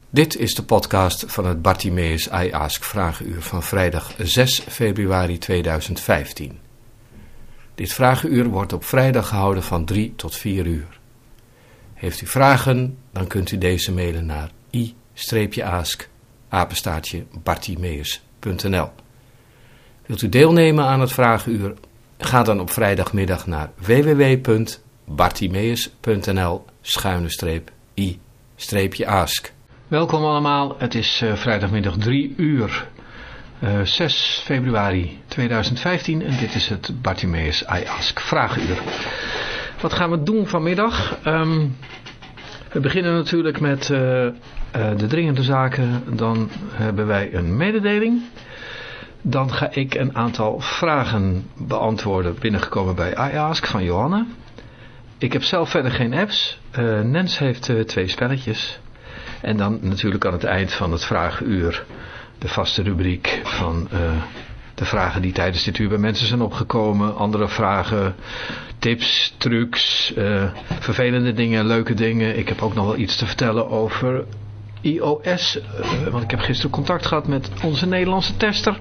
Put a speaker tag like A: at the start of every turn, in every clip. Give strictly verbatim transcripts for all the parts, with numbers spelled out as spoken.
A: Dit is de podcast van het Bartimeus I Ask Vragenuur van vrijdag zes februari tweeduizend vijftien. Dit vragenuur wordt op vrijdag gehouden van drie tot vier uur. Heeft u vragen, dan kunt u deze mailen naar i-ask apenstaartje bartimeus punt n l. Wilt u deelnemen aan het vragenuur? Ga dan op vrijdagmiddag naar w w w punt bartimeus punt n l schuine streep i streepje ask. Welkom allemaal, het is uh, vrijdagmiddag drie uur, uh, zes februari tweeduizend vijftien en dit is het Bartimeus I Ask Vragenuur. Wat gaan we doen vanmiddag? Um, we beginnen natuurlijk met uh, uh, de dringende zaken, dan hebben wij een mededeling. Dan ga ik een aantal vragen beantwoorden binnengekomen bij I Ask van Johanna. Ik heb zelf verder geen apps, uh, Nens heeft uh, twee spelletjes. En dan natuurlijk aan het eind van het vragenuur de vaste rubriek van uh, de vragen die tijdens dit uur bij mensen zijn opgekomen. Andere vragen, tips, trucs, uh, vervelende dingen, leuke dingen. Ik heb ook nog wel iets te vertellen over iOS. Uh, want ik heb gisteren contact gehad met onze Nederlandse tester.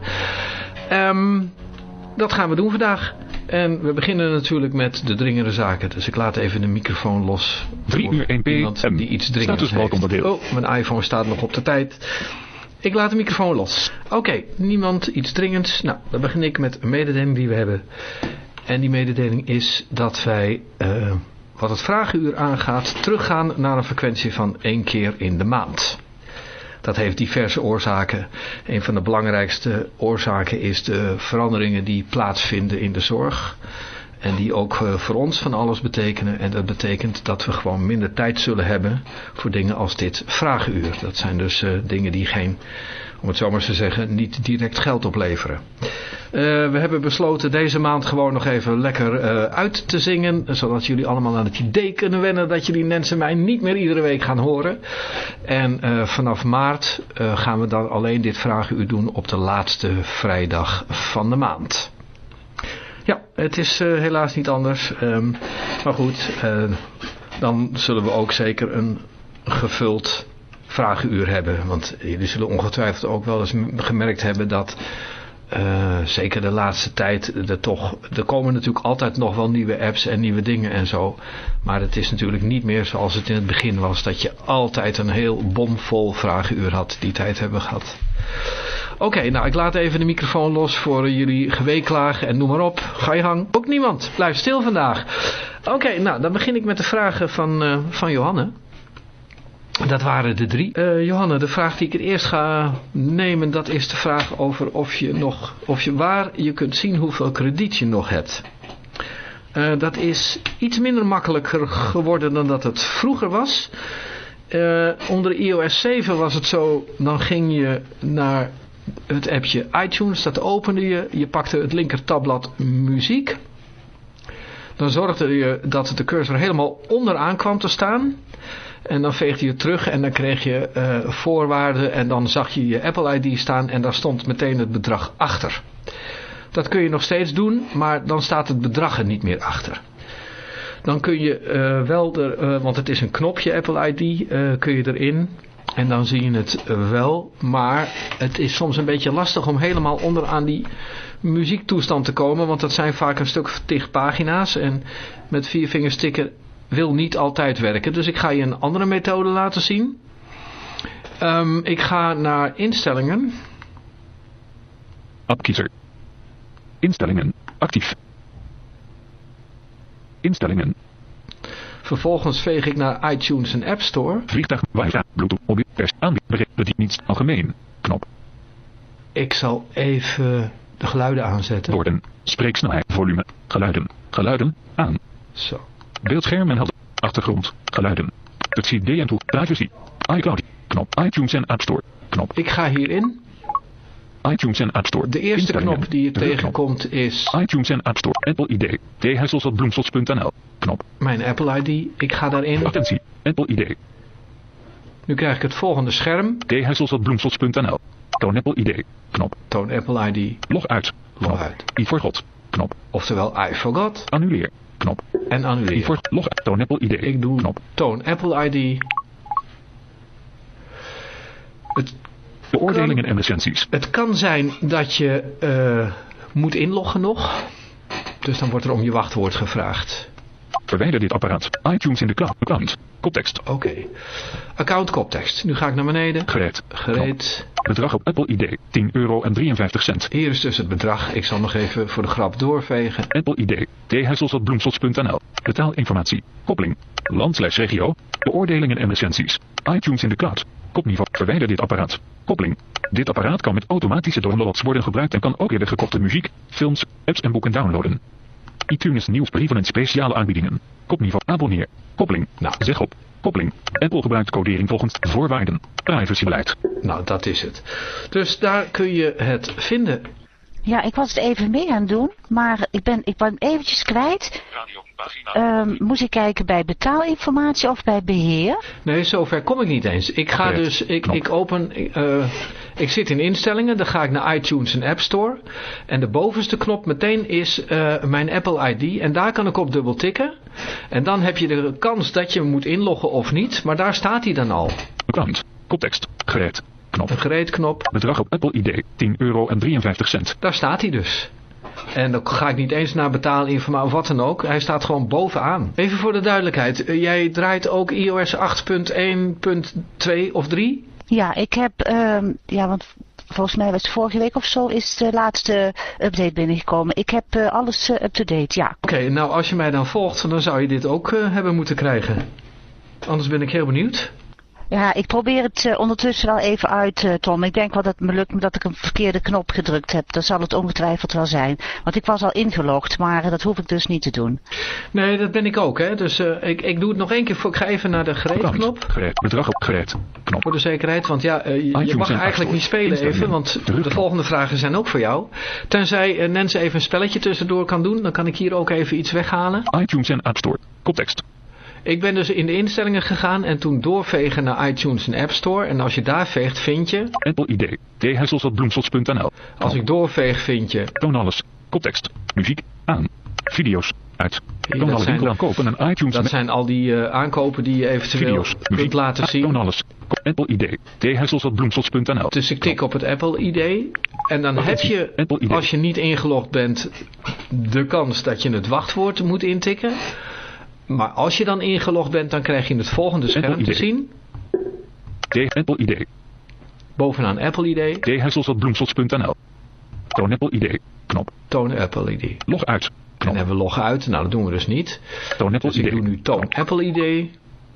A: Um, dat gaan we doen vandaag. En we beginnen natuurlijk met de dringende zaken. Dus ik laat even de microfoon los.
B: drie uur één p m.
A: Die iets dringends heeft. Oh, mijn iPhone staat nog op de tijd. Ik laat de microfoon los. Oké, okay, niemand iets dringends. Nou, dan begin ik met een mededeling die we hebben. En die mededeling is dat wij, uh, wat het vragenuur aangaat, teruggaan naar een frequentie van één keer in de maand. Dat heeft diverse oorzaken. Een van de belangrijkste oorzaken is de veranderingen die plaatsvinden in de zorg. En die ook uh, voor ons van alles betekenen. En dat betekent dat we gewoon minder tijd zullen hebben voor dingen als dit vragenuur. Dat zijn dus uh, dingen die geen, om het zo maar te zeggen, niet direct geld opleveren. Uh, we hebben besloten deze maand gewoon nog even lekker uh, uit te zingen. Zodat jullie allemaal aan het idee kunnen wennen dat jullie Nens en mij niet meer iedere week gaan horen. En uh, vanaf maart uh, gaan we dan alleen dit vragenuur doen op de laatste vrijdag van de maand. Ja, het is uh, helaas niet anders. Um, maar goed, uh, dan zullen we ook zeker een gevuld vragenuur hebben. Want jullie zullen ongetwijfeld ook wel eens gemerkt hebben dat uh, zeker de laatste tijd er toch, er komen natuurlijk altijd nog wel nieuwe apps en nieuwe dingen en zo. Maar het is natuurlijk niet meer zoals het in het begin was, dat je altijd een heel bomvol vragenuur had. Die tijd hebben we gehad. Oké, okay, nou ik laat even de microfoon los voor jullie geweeklagen en noem maar op. Ga je gang. Ook niemand. Blijf stil vandaag. Oké, okay, nou dan begin ik met de vragen van, uh, van Johanne. Dat waren de drie. Uh, Johanne, de vraag die ik het eerst ga nemen, dat is de vraag over of je nog, of je waar je kunt zien hoeveel krediet je nog hebt. Uh, dat is iets minder makkelijker geworden dan dat het vroeger was. Uh, onder i O S zeven was het zo, dan ging je naar het appje iTunes, dat opende je, je pakte het linker tabblad muziek. Dan zorgde je dat de cursor helemaal onderaan kwam te staan. En dan veegde je terug en dan kreeg je uh, voorwaarden en dan zag je je Apple I D staan en daar stond meteen het bedrag achter. Dat kun je nog steeds doen, maar dan staat het bedrag er niet meer achter. Dan kun je uh, wel, er, uh, want het is een knopje Apple I D, uh, kun je erin en dan zie je het uh, wel. Maar het is soms een beetje lastig om helemaal onderaan die muziektoestand te komen, want dat zijn vaak een stuk of tig pagina's en met vier vingers tikken wil niet altijd werken. Dus ik ga je een andere methode laten zien. Um, ik ga naar instellingen.
B: Appkiezer. Instellingen. Actief. Instellingen.
A: Vervolgens veeg ik naar iTunes en App Store.
B: Vliegtuig, wifi, bluetooth, mobiel, pers, aanbieding, bedieningsdienst, algemeen, knop.
A: Ik zal even de geluiden aanzetten.
B: Woorden, spreeksnelheid, volume, geluiden, geluiden, aan.
A: Zo.
B: Beeldscherm en helder, achtergrond, geluiden. Het C D en toe, privacy, iCloud, knop, iTunes en App Store, knop.
A: Ik ga hierin.
B: iTunes en App Store.
A: De eerste knop die je tegenkomt is
B: iTunes en App Store. Apple I D. t hessels at bloemsels punt n l. Knop.
A: Mijn Apple I D. Ik ga daarin.
B: Attentie. Apple I D.
A: Nu krijg ik het volgende scherm.
B: t hessels at bloemsels punt n l. Toon Apple I D. Knop.
A: Toon Apple I D.
B: Log uit.
A: Log uit.
B: I forgot. Knop.
A: Oftewel I forgot.
B: Annuleer. Knop.
A: En annuleer.
B: I forgot. Log uit. Toon Apple I D.
A: Ik doe
B: knop.
A: Toon Apple I D. Het
B: Beoordelingen
A: kan,
B: en recensies.
A: Het kan zijn dat je uh, moet inloggen nog. Dus dan wordt er om je wachtwoord gevraagd.
B: Verwijder dit apparaat. iTunes in de cloud. Account. Koptekst.
A: Oké. Okay. Account koptekst. Nu ga ik naar beneden.
B: Gereed.
A: Gereed.
B: Knop. Bedrag op Apple I D. tien euro en drieënvijftig cent.
A: Hier is dus het bedrag. Ik zal nog even voor de grap doorvegen.
B: Apple I D. t hessels at bloemsots punt n l. Betaalinformatie. Koppeling. Land slash regio. Beoordelingen en recensies. iTunes in de cloud. Kopniveau. Verwijder dit apparaat. Koppeling. Dit apparaat kan met automatische downloads worden gebruikt en kan ook eerder gekochte muziek, films, apps en boeken downloaden. iTunes nieuwsbrieven en speciale aanbiedingen. Kopniveau. Abonneer. Koppeling. Nou, zeg op. Koppeling. Apple gebruikt codering volgens voorwaarden. Privacybeleid.
A: Nou, dat is het. Dus daar kun je het vinden.
C: Ja, ik was het even mee aan het doen, maar ik ben, ik ben eventjes kwijt. Um, moest ik kijken bij betaalinformatie of bij beheer?
A: Nee, zover kom ik niet eens. Ik ga
B: okay.
A: dus, ik, ik open, uh, ik zit in instellingen, dan ga ik naar iTunes en App Store. En de bovenste knop meteen is uh, mijn Apple I D. En daar kan ik op dubbel tikken. En dan heb je de kans dat je moet inloggen of niet. Maar daar staat hij dan al.
B: Account. Koptekst. Gereed. Knop.
A: Een gereed knop.
B: Bedrag op Apple I D. tien euro en drieënvijftig cent.
A: Daar staat hij dus. En dan ga ik niet eens naar betaalinformatie of wat dan ook. Hij staat gewoon bovenaan. Even voor de duidelijkheid. Jij draait ook i O S acht punt één punt twee of drie?
C: Ja, ik heb... Um, ja, want volgens mij was het vorige week of zo is de laatste update binnengekomen. Ik heb uh, alles uh, up-to-date, ja.
A: Oké, okay, nou als je mij dan volgt, dan zou je dit ook uh, hebben moeten krijgen. Anders ben ik heel benieuwd.
C: Ja, ik probeer het uh, ondertussen wel even uit, uh, Tom. Ik denk wel dat het me lukt dat ik een verkeerde knop gedrukt heb. Dat zal het ongetwijfeld wel zijn. Want ik was al ingelogd, maar uh, dat hoef ik dus niet te doen.
A: Nee, dat ben ik ook, hè. Dus uh, ik, ik doe het nog één keer. Voor, ik ga even naar de gereed-knop.
B: Gereed. Bedrag op gereed. Knop.
A: Voor de zekerheid, want ja, uh, je, je mag eigenlijk niet spelen even. Want de volgende vragen zijn ook voor jou. Tenzij uh, Nens even een spelletje tussendoor kan doen, dan kan ik hier ook even iets weghalen.
B: iTunes en App Store. Koptekst.
A: Ik ben dus in de instellingen gegaan en toen doorvegen naar iTunes en App Store. En als je daar veegt, vind je...
B: Apple I D. t hessels at bloemsots punt n l.
A: Als ik doorveeg, vind je...
B: Toon alles. Koptekst. Muziek. Aan. Video's. Uit. Toon alle winkel aankopen en iTunes...
A: Dat zijn al die uh, aankopen die je eventueel
B: Video's,
A: kunt
B: muziek,
A: laten zien.
B: Toon alles. Apple I D. t hessels at bloemsots punt n l.
A: Dus ik tik op het Apple I D. En dan heb je, als je niet ingelogd bent, de kans dat je het wachtwoord moet intikken. Maar als je dan ingelogd bent, dan krijg je het volgende scherm te zien.
B: T Apple I D.
A: Bovenaan Apple I D.
B: t hessels at bloemsots punt n l. Toon Apple I D. Knop.
A: Toon Apple I D.
B: Log uit. Knop.
A: En dan hebben we log uit. Nou, dat doen we dus niet.
B: Toon Apple
A: dus
B: I D.
A: ik doe nu toon Apple I D.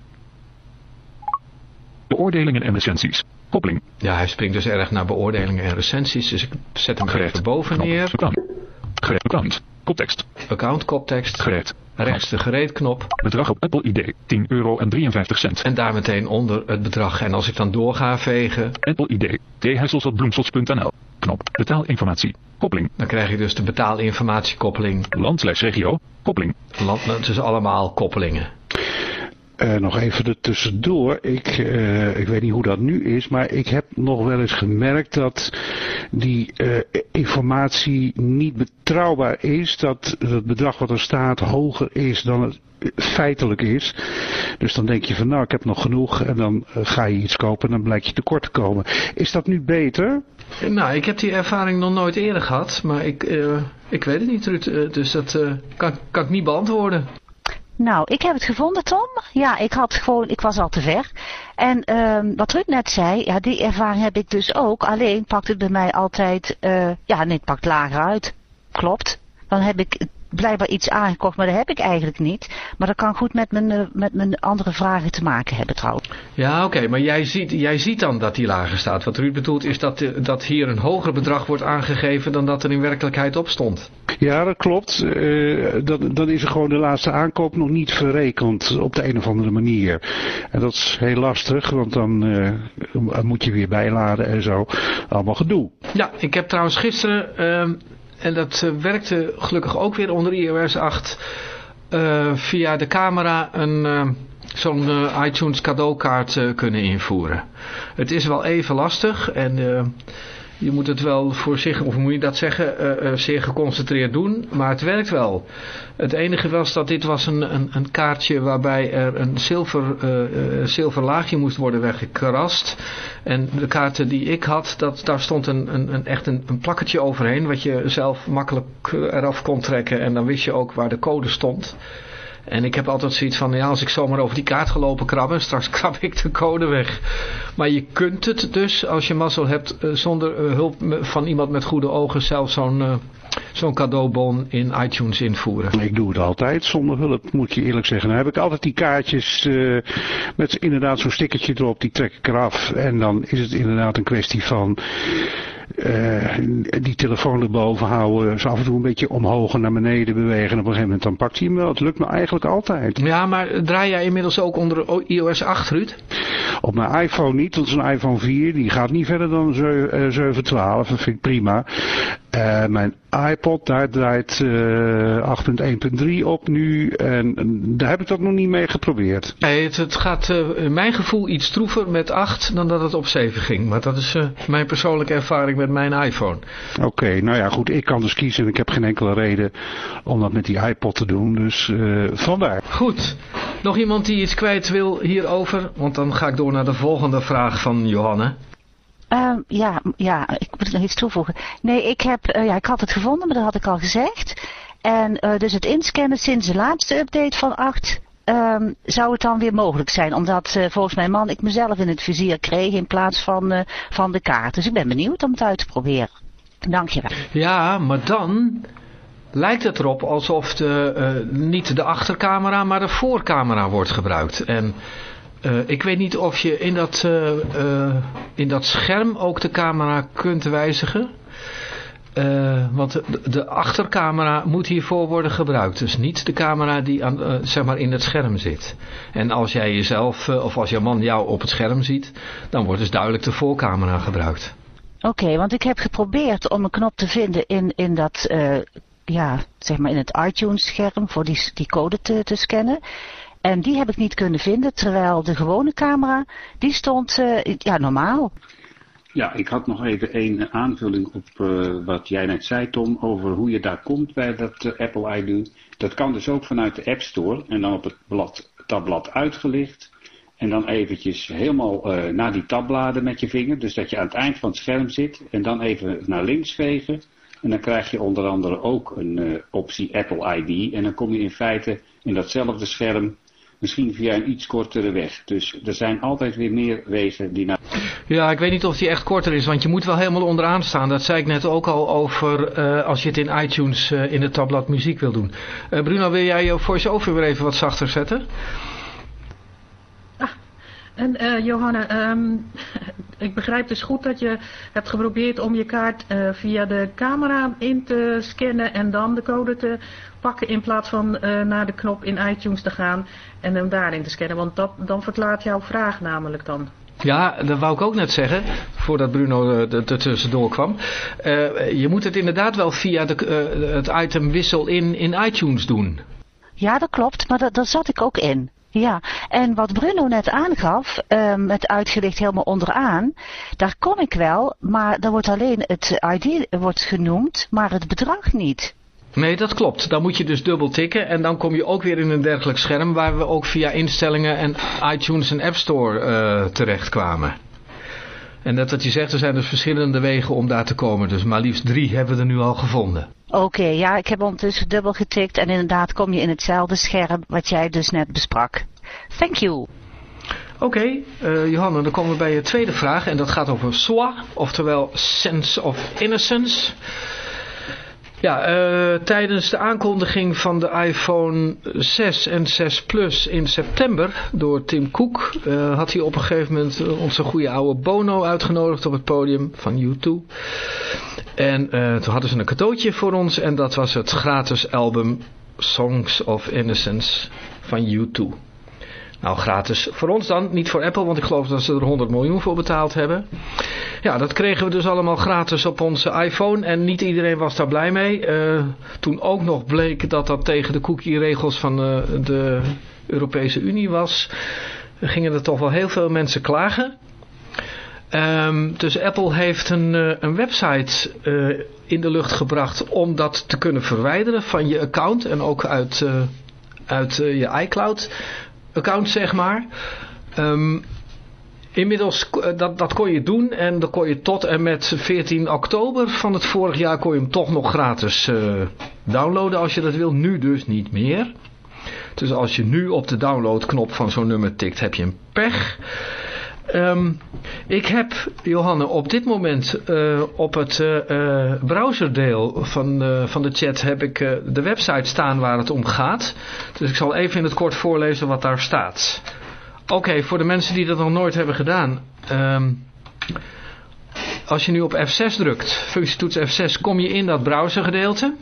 B: Beoordelingen en recensies. Koppeling.
A: Ja, hij springt dus erg naar beoordelingen en recensies. Dus ik zet hem gereed. Even boven
B: knop.
A: neer.
B: Account. Gereed. Account. Koptekst.
A: koptekst.
B: Gereed.
A: Rechts de gereed knop.
B: Bedrag op Apple I D. tien euro en drieënvijftig cent.
A: En daar meteen onder het bedrag. En als ik dan door ga vegen.
B: Apple I D. t hessels at bloemsots punt n l. Knop. Betaalinformatie. Koppeling.
A: Dan krijg je dus de betaalinformatiekoppeling.
B: Land slash regio. Koppeling.
A: Land, het is allemaal koppelingen.
D: Uh, nog even er tussendoor. Ik, uh, ik weet niet hoe dat nu is, maar ik heb nog wel eens gemerkt dat die uh, informatie niet betrouwbaar is. Dat het bedrag wat er staat hoger is dan het feitelijk is. Dus dan denk je van nou, ik heb nog genoeg en dan uh, ga je iets kopen en dan blijkt je tekort te komen. Is dat nu beter?
A: Nou, ik heb die ervaring nog nooit eerder gehad, maar ik, uh, ik weet het niet, Ruud. Uh, dus dat uh, kan, kan ik niet beantwoorden.
C: Nou, ik heb het gevonden, Tom. Ja, ik had gewoon, ik was al te ver. En um, wat Ruud net zei, ja, die ervaring heb ik dus ook. Alleen pakt het bij mij altijd, uh, ja, nee, het pakt lager uit. Klopt. Dan heb ik blijkbaar iets aangekocht, maar dat heb ik eigenlijk niet. Maar dat kan goed met mijn, uh, met mijn andere vragen te maken hebben trouwens.
A: Ja, oké, okay, maar jij ziet, jij ziet dan dat die lager staat. Wat Ruud bedoelt is dat, dat hier een hoger bedrag wordt aangegeven dan dat er in werkelijkheid op stond.
D: Ja, dat klopt. Uh, dan, dan is er gewoon de laatste aankoop nog niet verrekend op de een of andere manier. En dat is heel lastig, want dan uh, moet je weer bijladen en zo. Allemaal gedoe.
A: Ja, ik heb trouwens gisteren, uh, en dat uh, werkte gelukkig ook weer onder i O S acht, uh, via de camera een, uh, zo'n uh, iTunes cadeaukaart uh, kunnen invoeren. Het is wel even lastig en uh, je moet het wel voor zich, of moet je dat zeggen, uh, uh, zeer geconcentreerd doen, maar het werkt wel. Het enige was dat dit was een, een, een kaartje waarbij er een zilver, uh, uh, zilver laagje moest worden weggekrast. En de kaarten die ik had, dat, daar stond een, een, een, echt een, een plakketje overheen, wat je zelf makkelijk eraf kon trekken en dan wist je ook waar de code stond. En ik heb altijd zoiets van, ja, als ik zomaar over die kaart gelopen krabben, straks krab ik de code weg. Maar je kunt het dus, als je mazzel hebt, zonder hulp van iemand met goede ogen, zelf zo'n uh, zo'n cadeaubon in iTunes invoeren.
D: Ik doe het altijd zonder hulp, moet je eerlijk zeggen. Dan heb ik altijd die kaartjes uh, met inderdaad zo'n stickertje erop, die trek ik eraf. En dan is het inderdaad een kwestie van Uh, die telefoon erboven houden, zo af en toe een beetje omhoog en naar beneden bewegen en op een gegeven moment dan pakt hij hem wel. Het lukt me eigenlijk altijd.
A: Ja, maar draai jij inmiddels ook onder i O S acht, Ruud?
D: Op mijn iPhone niet, dat is een iPhone vier, die gaat niet verder dan zeven twaalf, dat vind ik prima. Uh, mijn iPod, daar draait uh, acht punt één punt drie op nu en uh, daar heb ik dat nog niet mee geprobeerd.
A: Nee, het, het gaat uh, in mijn gevoel iets stroever met acht dan dat het op zeven ging, maar dat is uh, mijn persoonlijke ervaring met mijn iPhone.
D: Oké, okay, nou ja goed, ik kan dus kiezen en ik heb geen enkele reden om dat met die iPod te doen, dus uh, vandaar.
A: Goed, nog iemand die iets kwijt wil hierover, want dan ga ik door naar de volgende vraag van Johanne.
C: Uh, ja, ja, ik moet nog iets toevoegen. Nee, ik heb, uh, ja, ik had het gevonden, maar dat had ik al gezegd. En uh, dus het inscannen sinds de laatste update van acht um, zou het dan weer mogelijk zijn. Omdat uh, volgens mijn man ik mezelf in het vizier kreeg in plaats van, uh, van de kaart. Dus ik ben benieuwd om het uit te proberen. Dankjewel.
A: Ja, maar dan lijkt het erop alsof de, uh, niet de achtercamera, maar de voorcamera wordt gebruikt. En Uh, ik weet niet of je in dat, uh, uh, in dat scherm ook de camera kunt wijzigen. Uh, want de, de achtercamera moet hiervoor worden gebruikt. Dus niet de camera die aan, uh, zeg maar in het scherm zit. En als jij jezelf uh, of als jouw man jou op het scherm ziet, dan wordt dus duidelijk de voorcamera gebruikt.
C: Oké, okay, want ik heb geprobeerd om een knop te vinden in, in dat, uh, ja, zeg maar in het iTunes scherm voor die, die code te, te scannen. En die heb ik niet kunnen vinden, terwijl de gewone camera, die stond uh, ja, normaal.
E: Ja, ik had nog even een aanvulling op uh, wat jij net zei, Tom, over hoe je daar komt bij dat uh, Apple I D. Dat kan dus ook vanuit de App Store en dan op het blad, tabblad uitgelicht. En dan eventjes helemaal uh, naar die tabbladen met je vinger, dus dat je aan het eind van het scherm zit en dan even naar links vegen. En dan krijg je onder andere ook een uh, optie Apple I D en dan kom je in feite in datzelfde scherm misschien via een iets kortere weg. Dus er zijn altijd weer meer wegen die naar...
A: Ja, ik weet niet of die echt korter is, want je moet wel helemaal onderaan staan. Dat zei ik net ook al over uh, als je het in iTunes uh, in het tabblad muziek wil doen. Uh, Bruno, wil jij je voice-over weer even wat zachter zetten?
F: Ah, en uh, Johanna, um, ik begrijp dus goed dat je hebt geprobeerd om je kaart uh, via de camera in te scannen en dan de code te pakken in plaats van uh, naar de knop in iTunes te gaan en hem daarin te scannen. Want dat, dan verklaart jouw vraag namelijk dan.
A: Ja, dat wou ik ook net zeggen, voordat Bruno er uh, tussendoor kwam. Uh, je moet het inderdaad wel via de, uh, het item wissel in, in iTunes doen.
C: Ja, dat klopt, maar dat, daar zat ik ook in. Ja, en wat Bruno net aangaf, uh, met uitgelicht helemaal onderaan, daar kom ik wel, maar daar wordt alleen het I D wordt genoemd, maar het bedrag niet.
A: Nee, dat klopt. Dan moet je dus dubbel tikken en dan kom je ook weer in een dergelijk scherm waar we ook via instellingen en iTunes en App Store uh, terecht kwamen. En dat wat je zegt, er zijn dus verschillende wegen om daar te komen. Dus maar liefst drie hebben we er nu al gevonden.
C: Oké, okay, ja, ik heb ondertussen dubbel getikt en inderdaad kom je in hetzelfde scherm wat jij dus net besprak. Thank you.
A: Oké, okay, uh, Johanna, dan komen we bij je tweede vraag en dat gaat over S O A, oftewel Sense of Innocence. Ja, uh, tijdens de aankondiging van de iPhone zes en zes Plus in september door Tim Cook uh, had hij op een gegeven moment onze goede oude Bono uitgenodigd op het podium van U twee. En uh, toen hadden ze een cadeautje voor ons en dat was het gratis album Songs of Innocence van U twee. Nou, gratis voor ons dan, niet voor Apple, want ik geloof dat ze er honderd miljoen voor betaald hebben. Ja, dat kregen we dus allemaal gratis op onze iPhone en niet iedereen was daar blij mee. Uh, toen ook nog bleek dat dat tegen de cookie-regels van uh, de Europese Unie was, gingen er toch wel heel veel mensen klagen. Um, dus Apple heeft een, uh, een website uh, in de lucht gebracht om dat te kunnen verwijderen van je account en ook uit, uh, uit uh, je iCloud account, zeg maar. Um, inmiddels, uh, dat, dat kon je doen en dan kon je tot en met veertien oktober van het vorig jaar kon je hem toch nog gratis uh, downloaden als je dat wil. Nu dus niet meer. Dus als je nu op de downloadknop van zo'n nummer tikt, heb je een pech. Um, ik heb, Johanne, op dit moment uh, op het uh, uh, browserdeel van, uh, van de chat heb ik uh, de website staan waar het om gaat. Dus ik zal even in het kort voorlezen wat daar staat. Oké, okay, voor de mensen die dat nog nooit hebben gedaan. Um, als je nu op F zes drukt, functietoets F zes, kom je in dat browsergedeelte.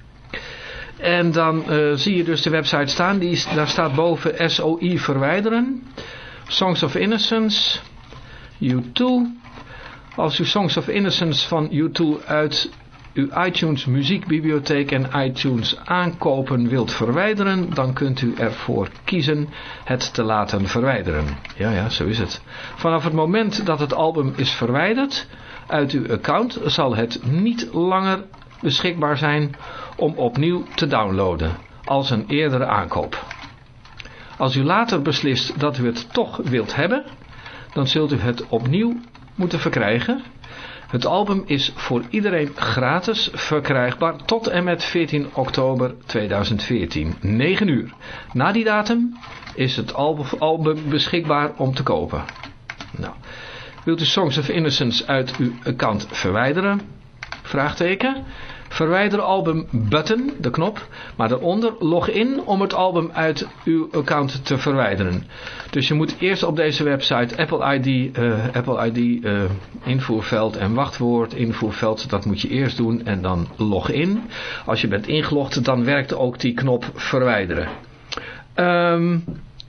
A: En dan uh, zie je dus de website staan. Die is, daar staat boven S O I verwijderen. Songs of Innocence, U twee. Als u Songs of Innocence van U twee uit uw iTunes muziekbibliotheek en iTunes aankopen wilt verwijderen, dan kunt u ervoor kiezen het te laten verwijderen. Ja, ja, zo is het. Vanaf het moment dat het album is verwijderd uit uw account, zal het niet langer beschikbaar zijn om opnieuw te downloaden als een eerdere aankoop. Als u later beslist dat u het toch wilt hebben, dan zult u het opnieuw moeten verkrijgen. Het album is voor iedereen gratis verkrijgbaar tot en met veertien oktober tweeduizend veertien, negen uur. Na die datum is het album beschikbaar om te kopen. Nou, wilt u Songs of Innocence uit uw account verwijderen? Vraagteken. Verwijder album button, de knop, maar daaronder log in om het album uit uw account te verwijderen. Dus je moet eerst op deze website Apple I D, uh, Apple I D uh, invoerveld en wachtwoord invoerveld, dat moet je eerst doen en dan log in. Als je bent ingelogd, dan werkt ook die knop verwijderen. Um,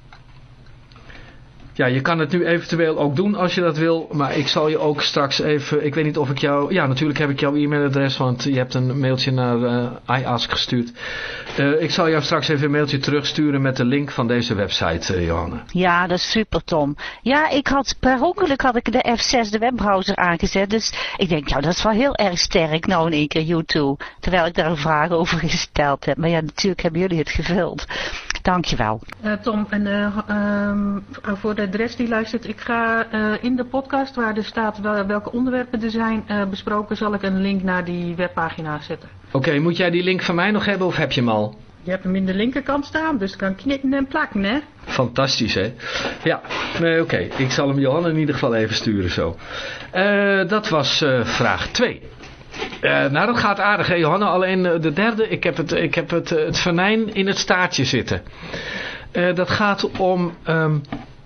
A: Ja, je kan het nu eventueel ook doen als je dat wil, maar ik zal je ook straks even, ik weet niet of ik jou, ja natuurlijk heb ik jouw e-mailadres, want je hebt een mailtje naar uh, iAsk gestuurd. Uh, ik zal jou straks even een mailtje terugsturen met de link van deze website, uh, Johanne.
C: Ja, dat is super, Tom. Ja, ik had per ongeluk had ik de F zes, de webbrowser, aangezet, dus ik denk, nou dat is wel heel erg sterk, nou in één keer U twee, terwijl ik daar een vraag over gesteld heb. Maar ja, natuurlijk hebben jullie het gevuld. Dankjewel.
F: Uh, Tom, en uh, um, voor de rest die luistert, ik ga uh, in de podcast waar er staat wel, welke onderwerpen er zijn uh, besproken, zal ik een link naar die webpagina zetten.
A: Oké, okay, moet jij die link van mij nog hebben of heb je hem al?
F: Je hebt hem in de linkerkant staan, dus kan knippen en plakken, hè?
A: Fantastisch, hè? Ja, nee, oké. Okay. Ik zal hem Johanna in ieder geval even sturen zo. Uh, dat was uh, vraag twee. Uh, nou, dat gaat aardig, hè, Johanna. Alleen uh, de derde, ik heb, het, ik heb het, uh, het venijn in het staartje zitten. Uh, dat gaat om um,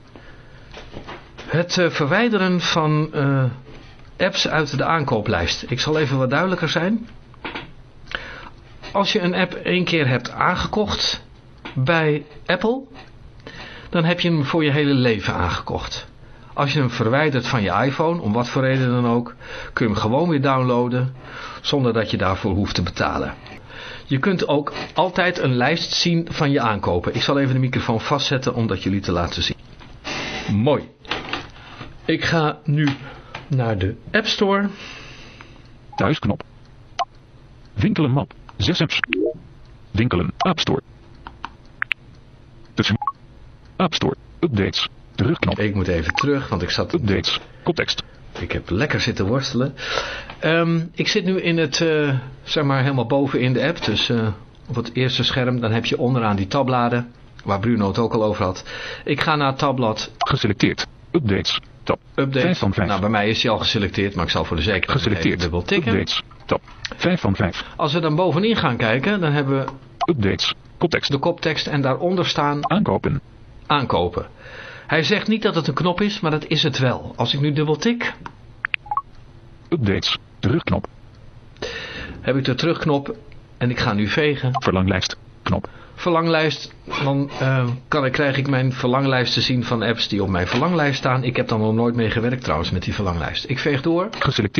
A: het uh, verwijderen van uh, apps uit de aankooplijst. Ik zal even wat duidelijker zijn. Als je een app één keer hebt aangekocht bij Apple, dan heb je hem voor je hele leven aangekocht. Als je hem verwijdert van je iPhone, om wat voor reden dan ook, kun je hem gewoon weer downloaden, zonder dat je daarvoor hoeft te betalen. Je kunt ook altijd een lijst zien van je aankopen. Ik zal even de microfoon vastzetten om dat jullie te laten zien. Mooi. Ik ga nu naar de App Store.
B: Thuisknop. Winkelen map. Zes apps. Winkelen. App Store. Tussen. App Store. Updates. Terugknop.
A: Ik moet even terug, want ik zat...
B: Updates. Koptekst.
A: Ik heb lekker zitten worstelen. Um, ik zit nu in het, uh, zeg maar, helemaal boven in de app. Dus uh, op het eerste scherm, dan heb je onderaan die tabbladen, waar Bruno het ook al over had. Ik ga naar het tabblad.
B: Geselecteerd. Updates. Tab.
A: Updates.
B: vijf van vijf.
A: Nou, bij mij is die al geselecteerd, maar ik zal voor de zekerheid
B: geselecteerd.
A: dubbel tikken.
B: Updates. Tab. vijf van vijf.
A: Als we dan bovenin gaan kijken, dan hebben we...
B: Updates. Koptekst.
A: De koptekst en daaronder staan...
B: Aankopen.
A: Aankopen. Hij zegt niet dat het een knop is, maar dat is het wel. Als ik nu dubbel tik...
B: Updates. Terugknop.
A: Heb ik de terugknop en ik ga nu vegen.
B: Verlanglijst. Knop.
A: Verlanglijst. Dan uh, kan ik, krijg ik mijn verlanglijst te zien van apps die op mijn verlanglijst staan. Ik heb dan nog nooit mee gewerkt trouwens met die verlanglijst. Ik veeg door.
B: Geselecteerd.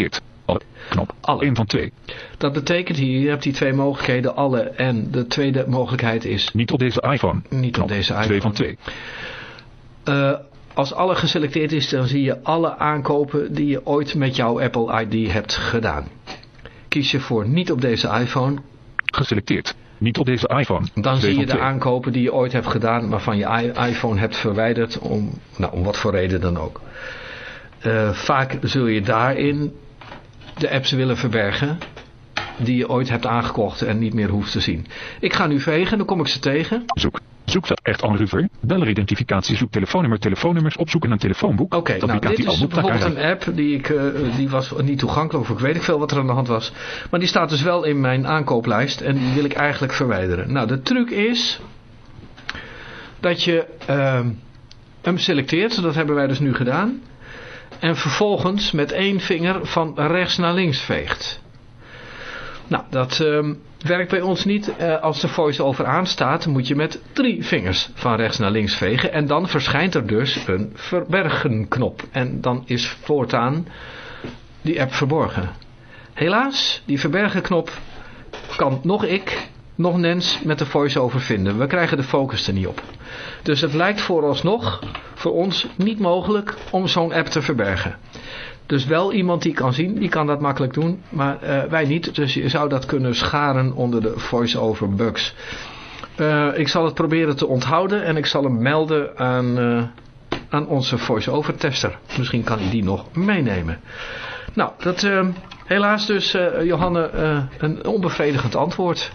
B: Alle. Knop.
A: Alle.
B: één van twee.
A: Dat betekent hier, je hebt die twee mogelijkheden, alle. En de tweede mogelijkheid is...
B: Niet op deze iPhone.
A: Niet
B: Knop.
A: op deze iPhone.
B: twee van twee.
A: Uh, als alle geselecteerd is, dan zie je alle aankopen die je ooit met jouw Apple I D hebt gedaan. Kies je voor niet op deze iPhone.
B: Geselecteerd. Niet op deze iPhone.
A: Dan zie je de
B: twee.
A: aankopen die je ooit hebt gedaan, maar van je iPhone hebt verwijderd, om, nou, om wat voor reden dan ook. Uh, vaak zul je daarin de apps willen verbergen die je ooit hebt aangekocht en niet meer hoeft te zien. Ik ga nu vegen, dan kom ik ze tegen.
B: Zoek. Zoekveld echt Anrufer. Belleridentificatie. Zoek telefoonnummer. Telefoonnummers opzoeken een telefoonboek.
A: Oké, okay, nou dit is bijvoorbeeld een app die ik, uh, die was niet toegankelijk, of ik weet ik veel wat er aan de hand was. Maar die staat dus wel in mijn aankooplijst en die wil ik eigenlijk verwijderen. Nou, de truc is dat je uh, hem selecteert, dat hebben wij dus nu gedaan. En vervolgens met één vinger van rechts naar links veegt. Nou, dat uh, werkt bij ons niet. Uh, als de voice-over aanstaat, moet je met drie vingers van rechts naar links vegen. En dan verschijnt er dus een verbergen knop. En dan is voortaan die app verborgen. Helaas, die verbergen knop kan nog ik, nog Nens met de voice-over vinden. We krijgen de focus er niet op. Dus het lijkt vooralsnog voor ons niet mogelijk om zo'n app te verbergen. Dus wel iemand die kan zien, die kan dat makkelijk doen, maar uh, wij niet. Dus je zou dat kunnen scharen onder de voice-over bugs. Uh, ik zal het proberen te onthouden en ik zal hem melden aan, uh, aan onze voice-over tester. Misschien kan hij die nog meenemen. Nou, dat uh, helaas dus, uh, Johanne, uh, een onbevredigend antwoord.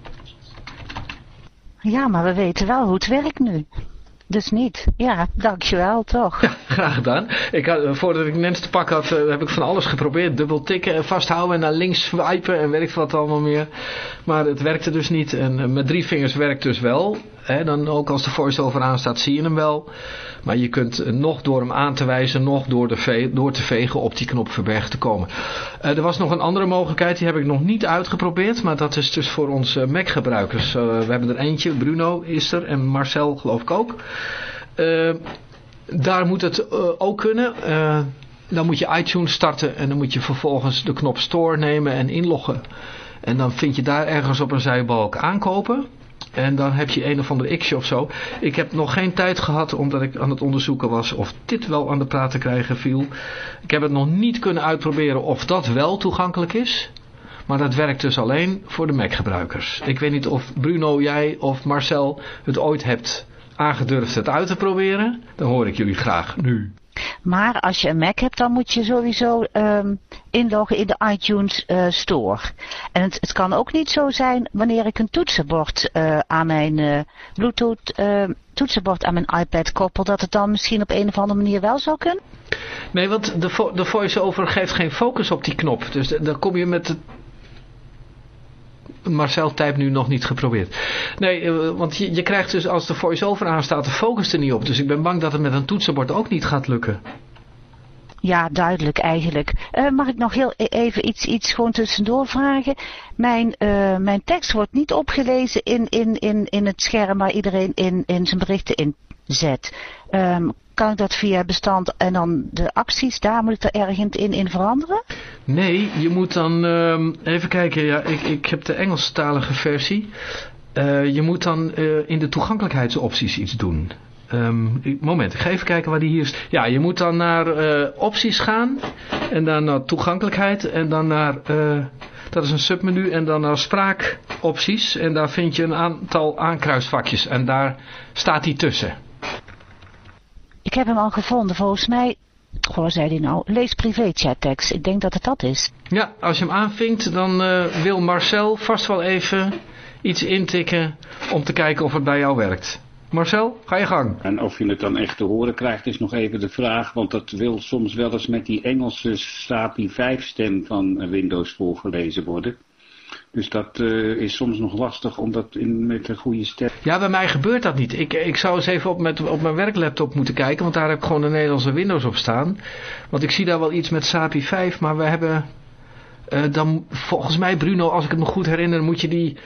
C: Ja, maar we weten wel hoe het werkt nu. Dus niet. Ja, dankjewel toch.
A: Ja, graag gedaan. Ik had, voordat ik Nens te pakken had, uh, heb ik van alles geprobeerd. Dubbel tikken en vasthouden en naar links swipen en weet ik wat allemaal meer. Maar het werkte dus niet. En uh, met drie vingers werkt dus wel. Hè, dan ook als de voice-over aanstaat zie je hem wel. Maar je kunt uh, nog door hem aan te wijzen, nog door, de ve- door te vegen op die knop verbergen te komen. Uh, er was nog een andere mogelijkheid, die heb ik nog niet uitgeprobeerd. Maar dat is dus voor onze Mac gebruikers. Uh, we hebben er eentje, Bruno is er en Marcel geloof ik ook. Uh, daar moet het uh, ook kunnen. Uh, dan moet je iTunes starten en dan moet je vervolgens de knop Store nemen en inloggen. En dan vind je daar ergens op een zijbalk aankopen. En dan heb je een of ander x'je of zo. Ik heb nog geen tijd gehad omdat ik aan het onderzoeken was of dit wel aan de praat te krijgen viel. Ik heb het nog niet kunnen uitproberen of dat wel toegankelijk is. Maar dat werkt dus alleen voor de Mac gebruikers. Ik weet niet of Bruno, jij of Marcel het ooit hebt aangedurfd het uit te proberen. Dan hoor ik jullie graag nu.
C: Maar als je een Mac hebt, dan moet je sowieso um, inloggen in de iTunes uh, Store. En het, het kan ook niet zo zijn wanneer ik een toetsenbord uh, aan mijn uh, Bluetooth uh, toetsenbord aan mijn iPad koppel, dat het dan misschien op een of andere manier wel zou kunnen?
A: Nee, want de, vo- de voice-over geeft geen focus op die knop. Dus d- dan kom je met het... Marcel typt nu nog niet geprobeerd. Nee, uh, want je, je krijgt dus als de voice-over aanstaat de focus er niet op. Dus ik ben bang dat het met een toetsenbord ook niet gaat lukken.
C: Ja, duidelijk eigenlijk. Uh, mag ik nog heel even iets, iets gewoon tussendoor vragen? Mijn, uh, mijn tekst wordt niet opgelezen in, in, in, in het scherm waar iedereen in, in zijn berichten inzet. Um, kan ik dat via bestand en dan de acties, daar moet ik er ergens in, in veranderen?
A: Nee, je moet dan, uh, even kijken, ja, ik, ik heb de Engelstalige versie. Uh, je moet dan uh, in de toegankelijkheidsopties iets doen. Um, moment, ik ga even kijken waar die hier is. Ja, je moet dan naar uh, opties gaan. En dan naar toegankelijkheid. En dan naar, uh, dat is een submenu. En dan naar spraakopties. En daar vind je een aantal aankruisvakjes. En daar staat die tussen.
C: Ik heb hem al gevonden. Volgens mij, goh, zei hij nou, lees privé-chattekst. Ik denk dat het dat is.
A: Ja, als je hem aanvinkt, dan uh, wil Marcel vast wel even iets intikken om te kijken of het bij jou werkt. Marcel, ga je gang.
E: En of je het dan echt te horen krijgt is nog even de vraag. Want dat wil soms wel eens met die Engelse SAPI vijf stem van Windows voorgelezen worden. Dus dat uh, is soms nog lastig om dat in, met een goede stem...
A: Ja, bij mij gebeurt dat niet. Ik, ik zou eens even op, met, op mijn werklaptop moeten kijken. Want daar heb ik gewoon de Nederlandse Windows op staan. Want ik zie daar wel iets met SAPI vijf. Maar we hebben... Uh, dan volgens mij, Bruno, als ik het me goed herinner, moet je die...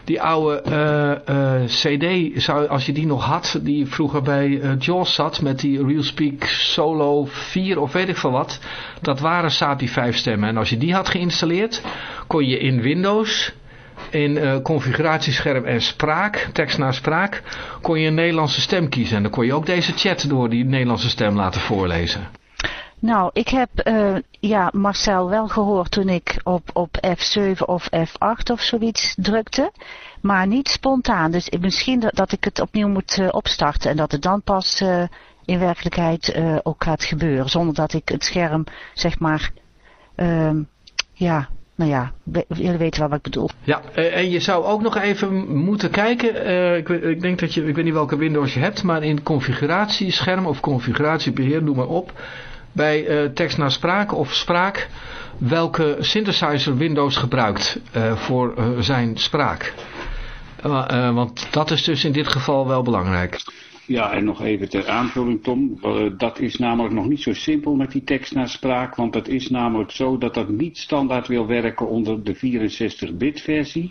A: die oude uh, uh, C D, zou, als je die nog had, die vroeger bij uh, Jaws zat met die RealSpeak Solo vier of weet ik veel wat, dat waren SAPI vijf stemmen. En als je die had geïnstalleerd, kon je in Windows, in uh, configuratiescherm en spraak, tekst naar spraak, kon je een Nederlandse stem kiezen. En dan kon je ook deze chat door die Nederlandse stem laten voorlezen.
C: Nou, ik heb uh, ja, Marcel wel gehoord toen ik op, op F zeven of F acht of zoiets drukte. Maar niet spontaan. Dus misschien dat, dat ik het opnieuw moet uh, opstarten. En dat het dan pas uh, in werkelijkheid uh, ook gaat gebeuren. Zonder dat ik het scherm, zeg maar, uh, ja... Nou ja, jullie weten wel wat ik bedoel.
A: Ja, en je zou ook nog even moeten kijken. Uh, ik, ik denk dat je, ik weet niet welke Windows je hebt, maar in configuratiescherm of configuratiebeheer, noem maar op. Bij uh, tekst naar spraak of spraak, welke synthesizer Windows gebruikt uh, voor uh, zijn spraak. Uh, uh, want dat is dus in dit geval wel belangrijk.
E: Ja, en nog even ter aanvulling, Tom. Uh, dat is namelijk nog niet zo simpel met die tekst naar spraak. Want het is namelijk zo dat dat niet standaard wil werken onder de vierenzestig bit versie.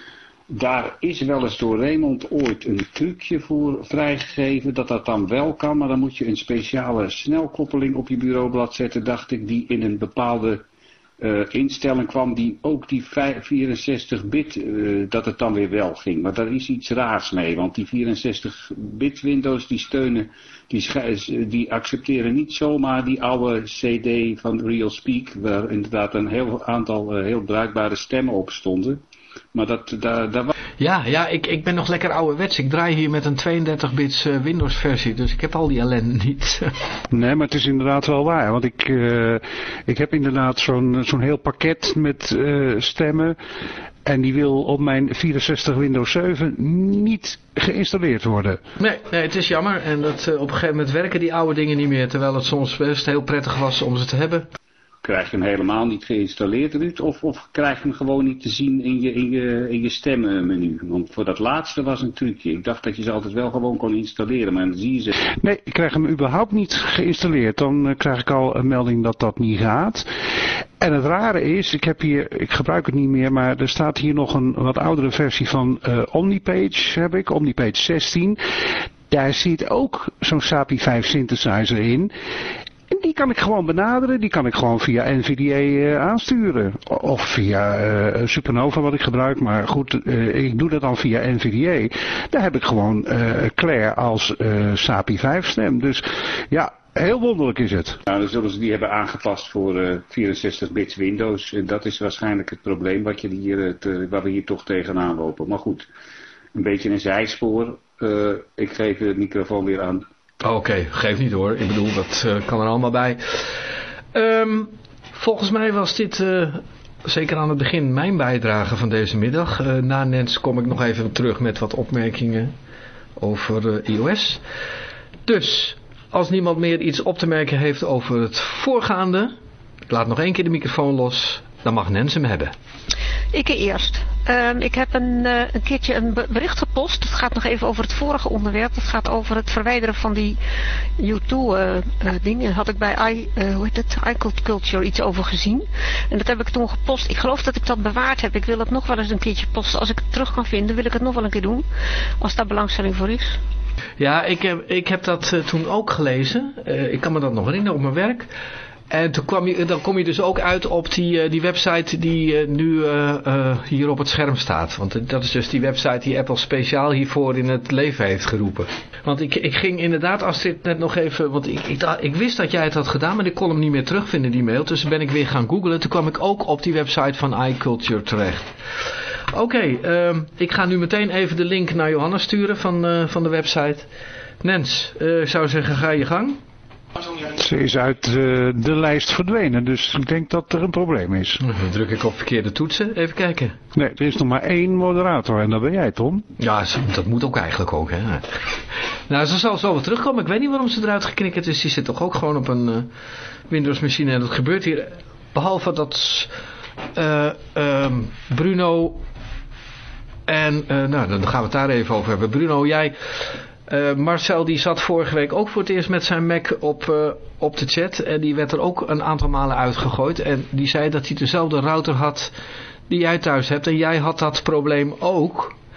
E: Daar is wel eens door Raymond ooit een trucje voor vrijgegeven dat dat dan wel kan. Maar dan moet je een speciale snelkoppeling op je bureaublad zetten, dacht ik, die in een bepaalde uh, instelling kwam die ook die vierenzestig bit, uh, dat het dan weer wel ging. Maar daar is iets raars mee, want die vierenzestig bit Windows die steunen, die, die accepteren niet zomaar die oude C D van RealSpeak, waar inderdaad een heel aantal uh, heel bruikbare stemmen op stonden. Maar dat, daar, daar was...
A: Ja, ja ik, ik ben nog lekker ouderwets. Ik draai hier met een tweeëndertig bits uh, Windows versie, dus ik heb al die ellende niet.
D: Nee, maar het is inderdaad wel waar. Want ik, uh, ik heb inderdaad zo'n zo'n heel pakket met uh, stemmen. En die wil op mijn vierenzestig Windows zeven niet geïnstalleerd worden.
A: Nee, nee het is jammer. En dat, uh, op een gegeven moment werken die oude dingen niet meer. Terwijl het soms best heel prettig was om ze te hebben.
E: Krijg je hem helemaal niet geïnstalleerd, Ruud? Of, of krijg je hem gewoon niet te zien in je, in, je, in je stemmenmenu? Want voor dat laatste was een trucje. Ik dacht dat je ze altijd wel gewoon kon installeren, maar dan zie je ze...
D: Nee, ik krijg hem überhaupt niet geïnstalleerd. Dan uh, krijg ik al een melding dat dat niet gaat. En het rare is, ik heb hier, ik gebruik het niet meer, maar er staat hier nog een wat oudere versie van uh, Omnipage, heb ik, Omnipage zestien. Daar zit ook zo'n SAPI vijf synthesizer in. En die kan ik gewoon benaderen, die kan ik gewoon via N V D A uh, aansturen. Of via uh, Supernova wat ik gebruik, maar goed, uh, ik doe dat dan via N V D A. Daar heb ik gewoon uh, Claire als uh, SAPI vijf stem. Dus ja, heel wonderlijk is het.
E: Nou, dan zullen ze die hebben aangepast voor uh, vierenzestig bits Windows. En dat is waarschijnlijk het probleem wat je hier, te, waar we hier toch tegenaan lopen. Maar goed, een beetje een zijspoor. Uh, ik geef de microfoon weer aan.
A: Oké, okay, geeft niet hoor. Ik bedoel, dat uh, kan er allemaal bij. Um, volgens mij was dit uh, zeker aan het begin mijn bijdrage van deze middag. Uh, na Nens kom ik nog even terug met wat opmerkingen over uh, iOS. Dus, als niemand meer iets op te merken heeft over het voorgaande, ik laat nog één keer de microfoon los, dan mag Nens hem hebben.
G: Ik eerst. Um, ik heb een, uh, een keertje een bericht gepost. Het gaat nog even over het vorige onderwerp. Het gaat over het verwijderen van die U twee uh, uh, dingen. Daar had ik bij I, uh, hoe heet het? iCulture iets over gezien. En dat heb ik toen gepost. Ik geloof dat ik dat bewaard heb. Ik wil het nog wel eens een keertje posten. Als ik het terug kan vinden, wil ik het nog wel een keer doen. Als daar belangstelling voor is.
A: Ja, ik heb, ik heb dat uh, toen ook gelezen. Uh, ik kan me dat nog herinneren op mijn werk. En toen kwam je, dan kom je dus ook uit op die, die website die nu uh, uh, hier op het scherm staat. Want dat is dus die website die Apple speciaal hiervoor in het leven heeft geroepen. Want ik, ik ging inderdaad, Astrid, net nog even... Want ik, ik, ik wist dat jij het had gedaan, maar ik kon hem niet meer terugvinden, die mail. Dus ben ik weer gaan googlen. Toen kwam ik ook op die website van iCulture terecht. Oké, okay, uh, ik ga nu meteen even de link naar Johanna sturen van, uh, van de website. Nens, uh, ik zou zeggen, ga je gang.
D: Ze is uit uh, de lijst verdwenen, dus ik denk dat er een probleem is.
A: Dan druk ik op verkeerde toetsen. Even kijken.
D: Nee, er is nog maar één moderator en dat ben jij, Tom.
A: Ja, dat moet ook eigenlijk ook, hè. Nou, ze zal zo wel terugkomen. Ik weet niet waarom ze eruit geknikkerd is. Die zit toch ook gewoon op een uh, Windows machine. En dat gebeurt hier, behalve dat uh, uh, Bruno en, uh, nou, dan gaan we het daar even over hebben. Bruno, jij... Uh, Marcel die zat vorige week ook voor het eerst met zijn Mac op, uh, op de chat. En die werd er ook een aantal malen uitgegooid. En die zei dat hij dezelfde router had die jij thuis hebt. En jij had dat probleem ook.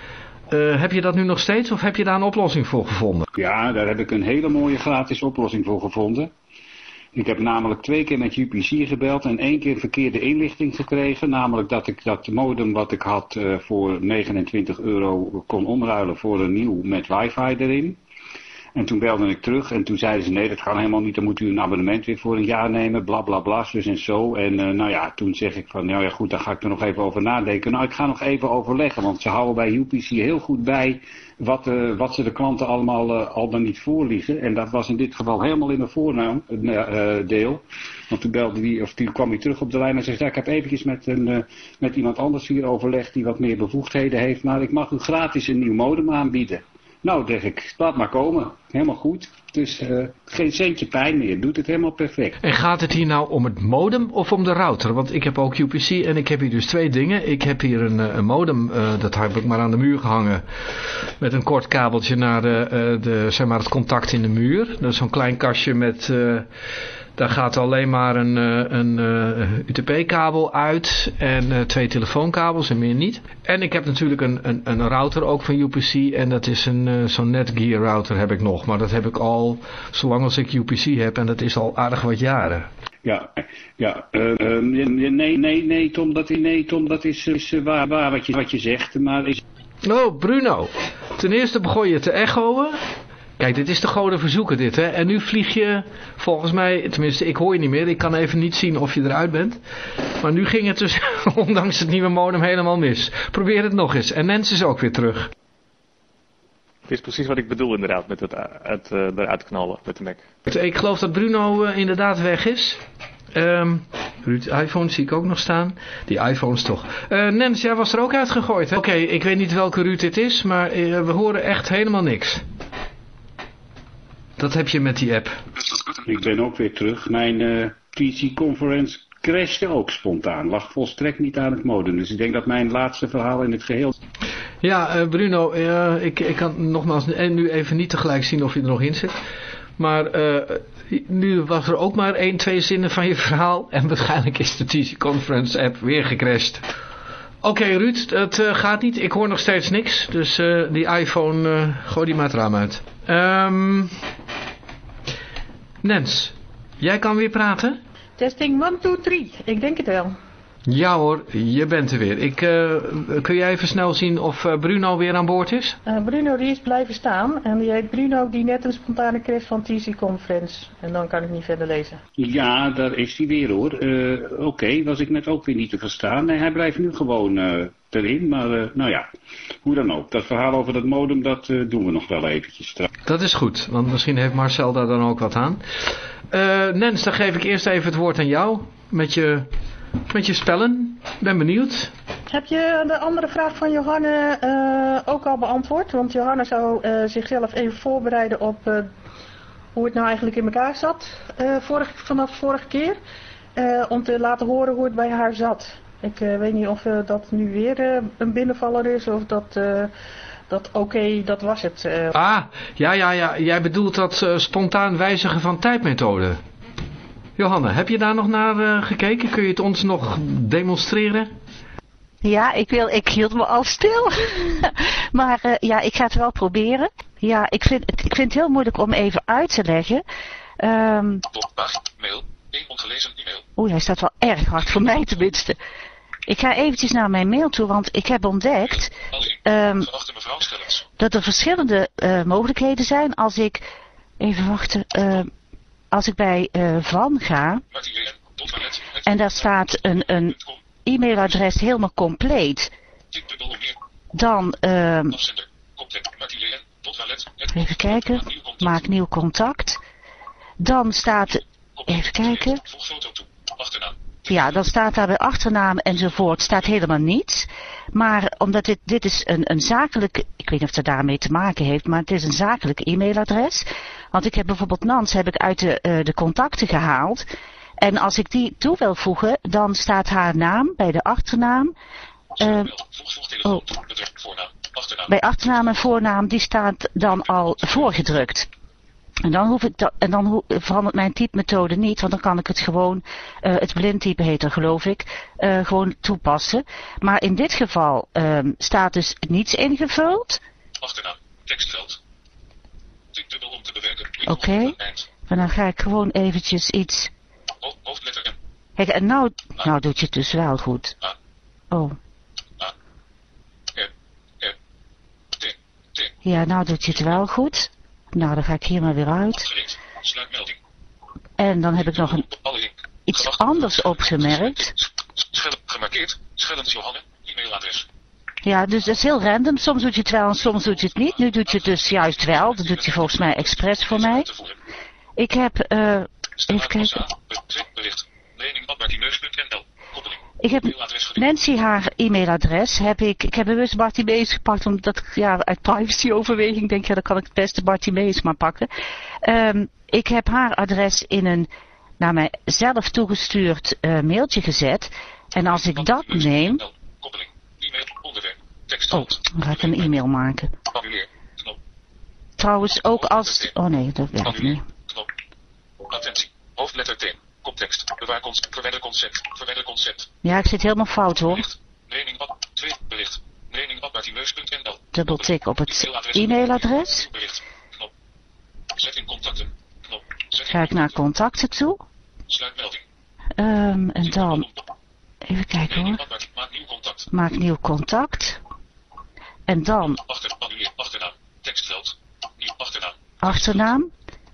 A: Uh, heb je dat nu nog steeds of heb je daar een oplossing voor gevonden?
E: Ja, daar heb ik een hele mooie gratis oplossing voor gevonden. Ik heb namelijk twee keer met U P C gebeld en één keer verkeerde inlichting gekregen. Namelijk dat ik dat modem wat ik had uh, voor negenentwintig euro kon omruilen voor een nieuw met wifi erin. En toen belde ik terug en toen zeiden ze nee, dat kan helemaal niet. Dan moet u een abonnement weer voor een jaar nemen, bla bla bla, dus en zo. En uh, nou ja, toen zeg ik van, nou ja goed, daar ga ik er nog even over nadenken. Nou, ik ga nog even overleggen, want ze houden bij U P C heel goed bij wat, uh, wat ze de klanten allemaal uh, al dan niet voorliegen. En dat was in dit geval helemaal in mijn voornaam, uh, deel. Want toen belde die, of toen kwam hij terug op de lijn en zei, ja, ik heb eventjes met, een, uh, met iemand anders hier overlegd die wat meer bevoegdheden heeft. Maar ik mag u gratis een nieuw modem aanbieden. Nou, zeg ik, laat maar komen. Helemaal goed. Dus uh, geen centje pijn meer. Doet het helemaal perfect.
A: En gaat het hier nou om het modem of om de router? Want ik heb ook U P C en ik heb hier dus twee dingen. Ik heb hier een, een modem, uh, dat heb ik maar aan de muur gehangen. Met een kort kabeltje naar de, uh, de, zeg maar het contact in de muur. Dat is zo'n klein kastje met... Uh, Daar gaat alleen maar een, een, een U T P-kabel uit en uh, twee telefoonkabels en meer niet. En ik heb natuurlijk een, een, een router ook van U P C en dat is een uh, zo'n Netgear router heb ik nog. Maar dat heb ik al zolang als ik U P C heb en dat is al aardig wat jaren.
E: Ja, ja, uh, uh, nee, nee, nee Tom, dat is, nee, Tom, dat is, is uh, waar, waar wat, je, wat je zegt, maar is...
A: Oh, Bruno, ten eerste begon je te echoen. Kijk, dit is de gouden verzoeken dit, hè. En nu vlieg je, volgens mij, tenminste, ik hoor je niet meer. Ik kan even niet zien of je eruit bent. Maar nu ging het dus, ondanks het nieuwe modem, helemaal mis. Probeer het nog eens. En Nens is ook weer terug.
H: Het is precies wat ik bedoel inderdaad, met het, het uh, eruit knallen met de Mac.
A: Ik geloof dat Bruno uh, inderdaad weg is. Um, Ruud, iPhone zie ik ook nog staan. Die iPhones toch. Uh, Nens, jij was er ook uitgegooid, hè? Oké, okay, ik weet niet welke Ruud dit is, maar uh, we horen echt helemaal niks. Dat heb je met die app.
E: Ik ben ook weer terug. Mijn uh, P C-conference crashte ook spontaan. Lag volstrekt niet aan het modem. Dus ik denk dat mijn laatste verhaal in het geheel...
A: Ja, uh, Bruno, uh, ik, ik kan nogmaals nu even niet tegelijk zien of je er nog in zit. Maar uh, nu was er ook maar één, twee zinnen van je verhaal. En waarschijnlijk is de P C-conference app weer gecrashed. Oké, okay, Ruud, het uh, gaat niet. Ik hoor nog steeds niks. Dus uh, die iPhone, uh, gooi die maar het raam uit. Um, Nens, jij kan weer praten?
F: Testing one, two, three. Ik denk het wel.
A: Ja hoor, je bent er weer. Ik, uh, kun jij even snel zien of uh, Bruno weer aan boord is?
F: Uh, Bruno die is blijven staan. En die heet Bruno die net een spontane crash van T C-conference. En dan kan ik niet verder lezen.
E: Ja, daar is hij weer hoor. Uh, Oké, okay, was ik net ook weer niet te verstaan. Nee, hij blijft nu gewoon uh, erin. Maar uh, nou ja, hoe dan ook. Dat verhaal over dat modem, dat uh, doen we nog wel eventjes.
A: Dat is goed, want misschien heeft Marcel daar dan ook wat aan. Uh, Nens, dan geef ik eerst even het woord aan jou. Met je... Met je spellen. Ben benieuwd.
F: Heb je de andere vraag van Johanne uh, ook al beantwoord? Want Johanne zou uh, zichzelf even voorbereiden op uh, hoe het nou eigenlijk in elkaar zat uh, vorig, vanaf vorige keer. Uh, om te laten horen hoe het bij haar zat. Ik uh, weet niet of uh, dat nu weer uh, een binnenvaller is of dat... Uh, Dat oké, okay, dat was het. Uh.
A: Ah, ja, ja, ja. Jij bedoelt dat uh, spontaan wijzigen van tijdmethode. Johanne, heb je daar nog naar uh, gekeken? Kun je het ons nog demonstreren?
C: Ja, ik, wil, ik hield me al stil. maar uh, ja, ik ga het wel proberen. Ja, ik vind, het, ik vind het heel moeilijk om even uit te leggen. Um, mail, ongelezen e-mail. Oeh, hij staat wel erg hard voor mij tenminste. Ik ga eventjes naar mijn mail toe, want ik heb ontdekt um, dat er verschillende uh, mogelijkheden zijn. Als ik, even wachten, uh, als ik bij uh, Van ga en daar staat een, een e-mailadres helemaal compleet, dan, uh, even kijken, maak nieuw contact. Dan staat, even kijken... Ja, dan staat daar bij achternaam enzovoort, staat helemaal niets. Maar omdat dit, dit is een, een zakelijk, ik weet niet of het daarmee te maken heeft, maar het is een zakelijk e-mailadres. Want ik heb bijvoorbeeld Nans heb ik uit de, uh, de contacten gehaald. En als ik die toe wil voegen, dan staat haar naam bij de achternaam. Uh, oh, bij achternaam en voornaam, die staat dan al voorgedrukt. En dan hoef ik dat, en dan ho verandert mijn typemethode niet, want dan kan ik het gewoon, uh, het blindtype heet er geloof ik, uh, gewoon toepassen. Maar in dit geval um, staat dus niets ingevuld.
B: Achternaam, tekstveld. Tik dubbel om te bewerken.
C: Oké, okay. En dan ga ik gewoon eventjes iets...
B: Ho hoofdletter M.
C: Kijk, en nou, nou doet je het dus wel goed.
B: A.
C: Oh.
B: A. R. R. T. T.
C: Ja, nou doet je het wel goed. Nou, dan ga ik hier maar weer uit.
B: Afgeleid. Sluitmelding.
C: En dan heb ik nog een, iets anders opgemerkt.
B: Schellen, gemarkeerd. Schellens Johanne, e-mailadres.
C: Ja, dus dat is heel random. Soms doet je het wel en soms doet je het niet. Nu doet je het dus juist wel. Dat doet je volgens mij expres voor mij. Ik heb, uh, even kijken. Ik heb Nancy haar e-mailadres. Heb ik, ik heb bewust Bartimeus gepakt omdat ik, ja, uit privacyoverweging denk, ja, dan kan ik het beste Bartimeus maar pakken. Um, ik heb haar adres in een naar mij zelf toegestuurd uh, mailtje gezet. En als ik dat neem... Oh, dan ga ik een e-mail maken. Trouwens ook als... Oh nee, dat werkt niet.
B: Attentie, hoofdletter T, koptekst, bewaar concept, verwijder concept, verwijder concept.
C: Ja, ik zit helemaal fout hoor.
B: Bericht, mening op, twee, bericht, mening op bartimeus punt n l.
C: Dubbel tik op het e-mailadres.
B: Bericht, knop, zet in contacten, knop, zet in
C: ga ik naar contacten toe.
B: Sluitmelding.
C: Um, en dan, even kijken hoor.
B: Maak nieuw contact.
C: Maak nieuw contact. En dan.
B: Achter, annuleer, achternaam, tekstveld, nieuw achternaam.
C: Achternaam.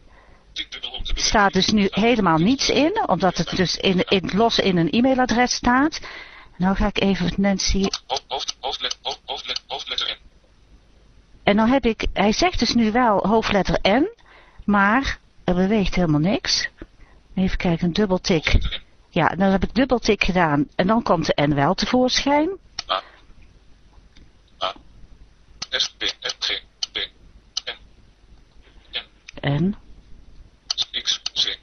C: Staat dus nu helemaal niets in, omdat het dus in, in, los in een e-mailadres staat. Nou ga ik even met Nancy...
B: Hoofd, hoofdlet, hoofdlet, hoofdletter N.
C: En dan heb ik, hij zegt dus nu wel hoofdletter N, maar er beweegt helemaal niks. Even kijken, een dubbeltik. Ja, dan heb ik dubbeltik gedaan en dan komt de N wel tevoorschijn.
B: A. A. S, B, F, G, B, N.
C: N. N.
B: X, C,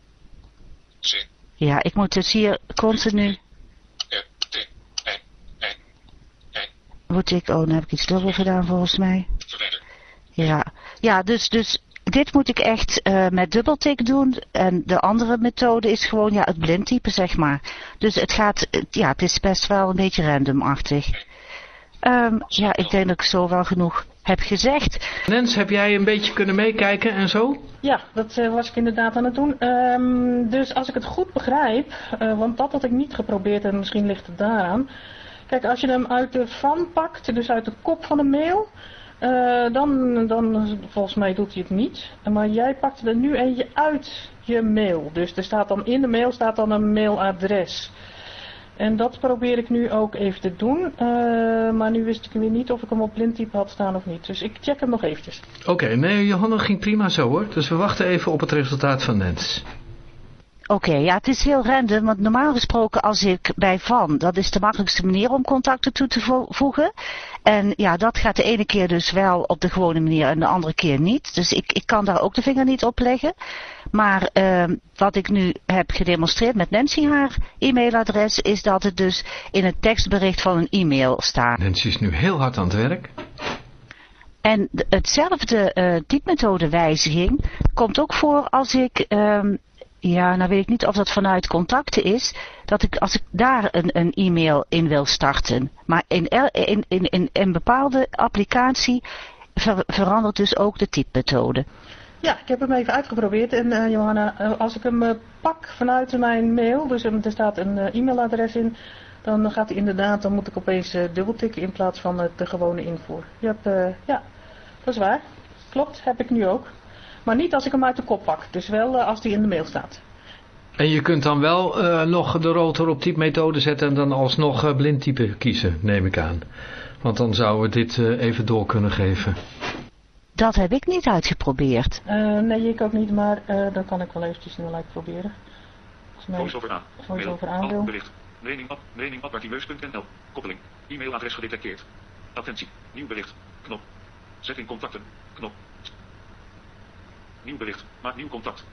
B: C.
C: Ja, ik moet dus hier continu...
B: R, T, I, I, I.
C: Moet ik... Oh, dan heb ik iets dubbel gedaan volgens mij.
B: Verwijder.
C: Ja, ja dus, dus dit moet ik echt uh, met dubbeltik doen. En de andere methode is gewoon ja, het blindtypen, zeg maar. Dus het gaat... Ja, het is best wel een beetje randomachtig. Um, ja, ik denk dat ik zo wel genoeg heb gezegd.
A: Nens, heb jij een beetje kunnen meekijken en zo?
F: Ja, dat uh, was ik inderdaad aan het doen. Um, dus als ik het goed begrijp, uh, want dat had ik niet geprobeerd en misschien ligt het daaraan. Kijk, als je hem uit de van pakt, dus uit de kop van de mail, uh, dan, dan volgens mij doet hij het niet. Maar jij pakt er nu eentje uit je mail. Dus er staat dan in de mail staat dan een mailadres. En dat probeer ik nu ook even te doen. Uh, maar nu wist ik weer niet of ik hem op blindtype had staan of niet. Dus ik check hem nog eventjes.
A: Oké, okay, nee, Johanna ging prima zo hoor. Dus we wachten even op het resultaat van Nens.
C: Oké, okay, ja, het is heel random. Want normaal gesproken als ik bij van, dat is de makkelijkste manier om contacten toe te vo voegen. En ja, dat gaat de ene keer dus wel op de gewone manier en de andere keer niet. Dus ik, ik kan daar ook de vinger niet op leggen. Maar uh, wat ik nu heb gedemonstreerd met Nancy haar e-mailadres is dat het dus in het tekstbericht van een e-mail staat.
A: Nancy is nu heel hard aan het werk.
C: En hetzelfde uh, typemethode wijziging komt ook voor als ik... Um, Ja, nou weet ik niet of dat vanuit contacten is, dat ik als ik daar een, een e-mail in wil starten. Maar in, in, in, in een bepaalde applicatie ver, verandert dus ook de typemethode.
F: Ja, ik heb hem even uitgeprobeerd en uh, Johanna, uh, als ik hem uh, pak vanuit mijn mail, dus um, er staat een uh, e-mailadres in, dan gaat hij inderdaad, dan moet ik opeens uh, dubbeltikken in plaats van uh, de gewone invoer. Je hebt, uh, ja, dat is waar. Klopt, heb ik nu ook. Maar niet als ik hem uit de kop pak. Dus wel uh, als die in de mail staat.
A: En je kunt dan wel uh, nog de rotor op typemethode zetten en dan alsnog uh, blindtype kiezen, neem ik aan. Want dan zouden we dit uh, even door kunnen geven.
C: Dat heb ik niet uitgeprobeerd.
F: Uh, nee, ik ook niet, maar uh, dan kan ik wel eventjes snel uitproberen.
B: Voice-over aan.
F: Voice-over aan wil.
B: Bericht. Mening op, mening op bartimeus punt n l. Koppeling. E-mailadres gedetecteerd. Attentie. Nieuw bericht. Knop. Zet in contacten. Knop. Nieuw bericht. Maak nieuw contact.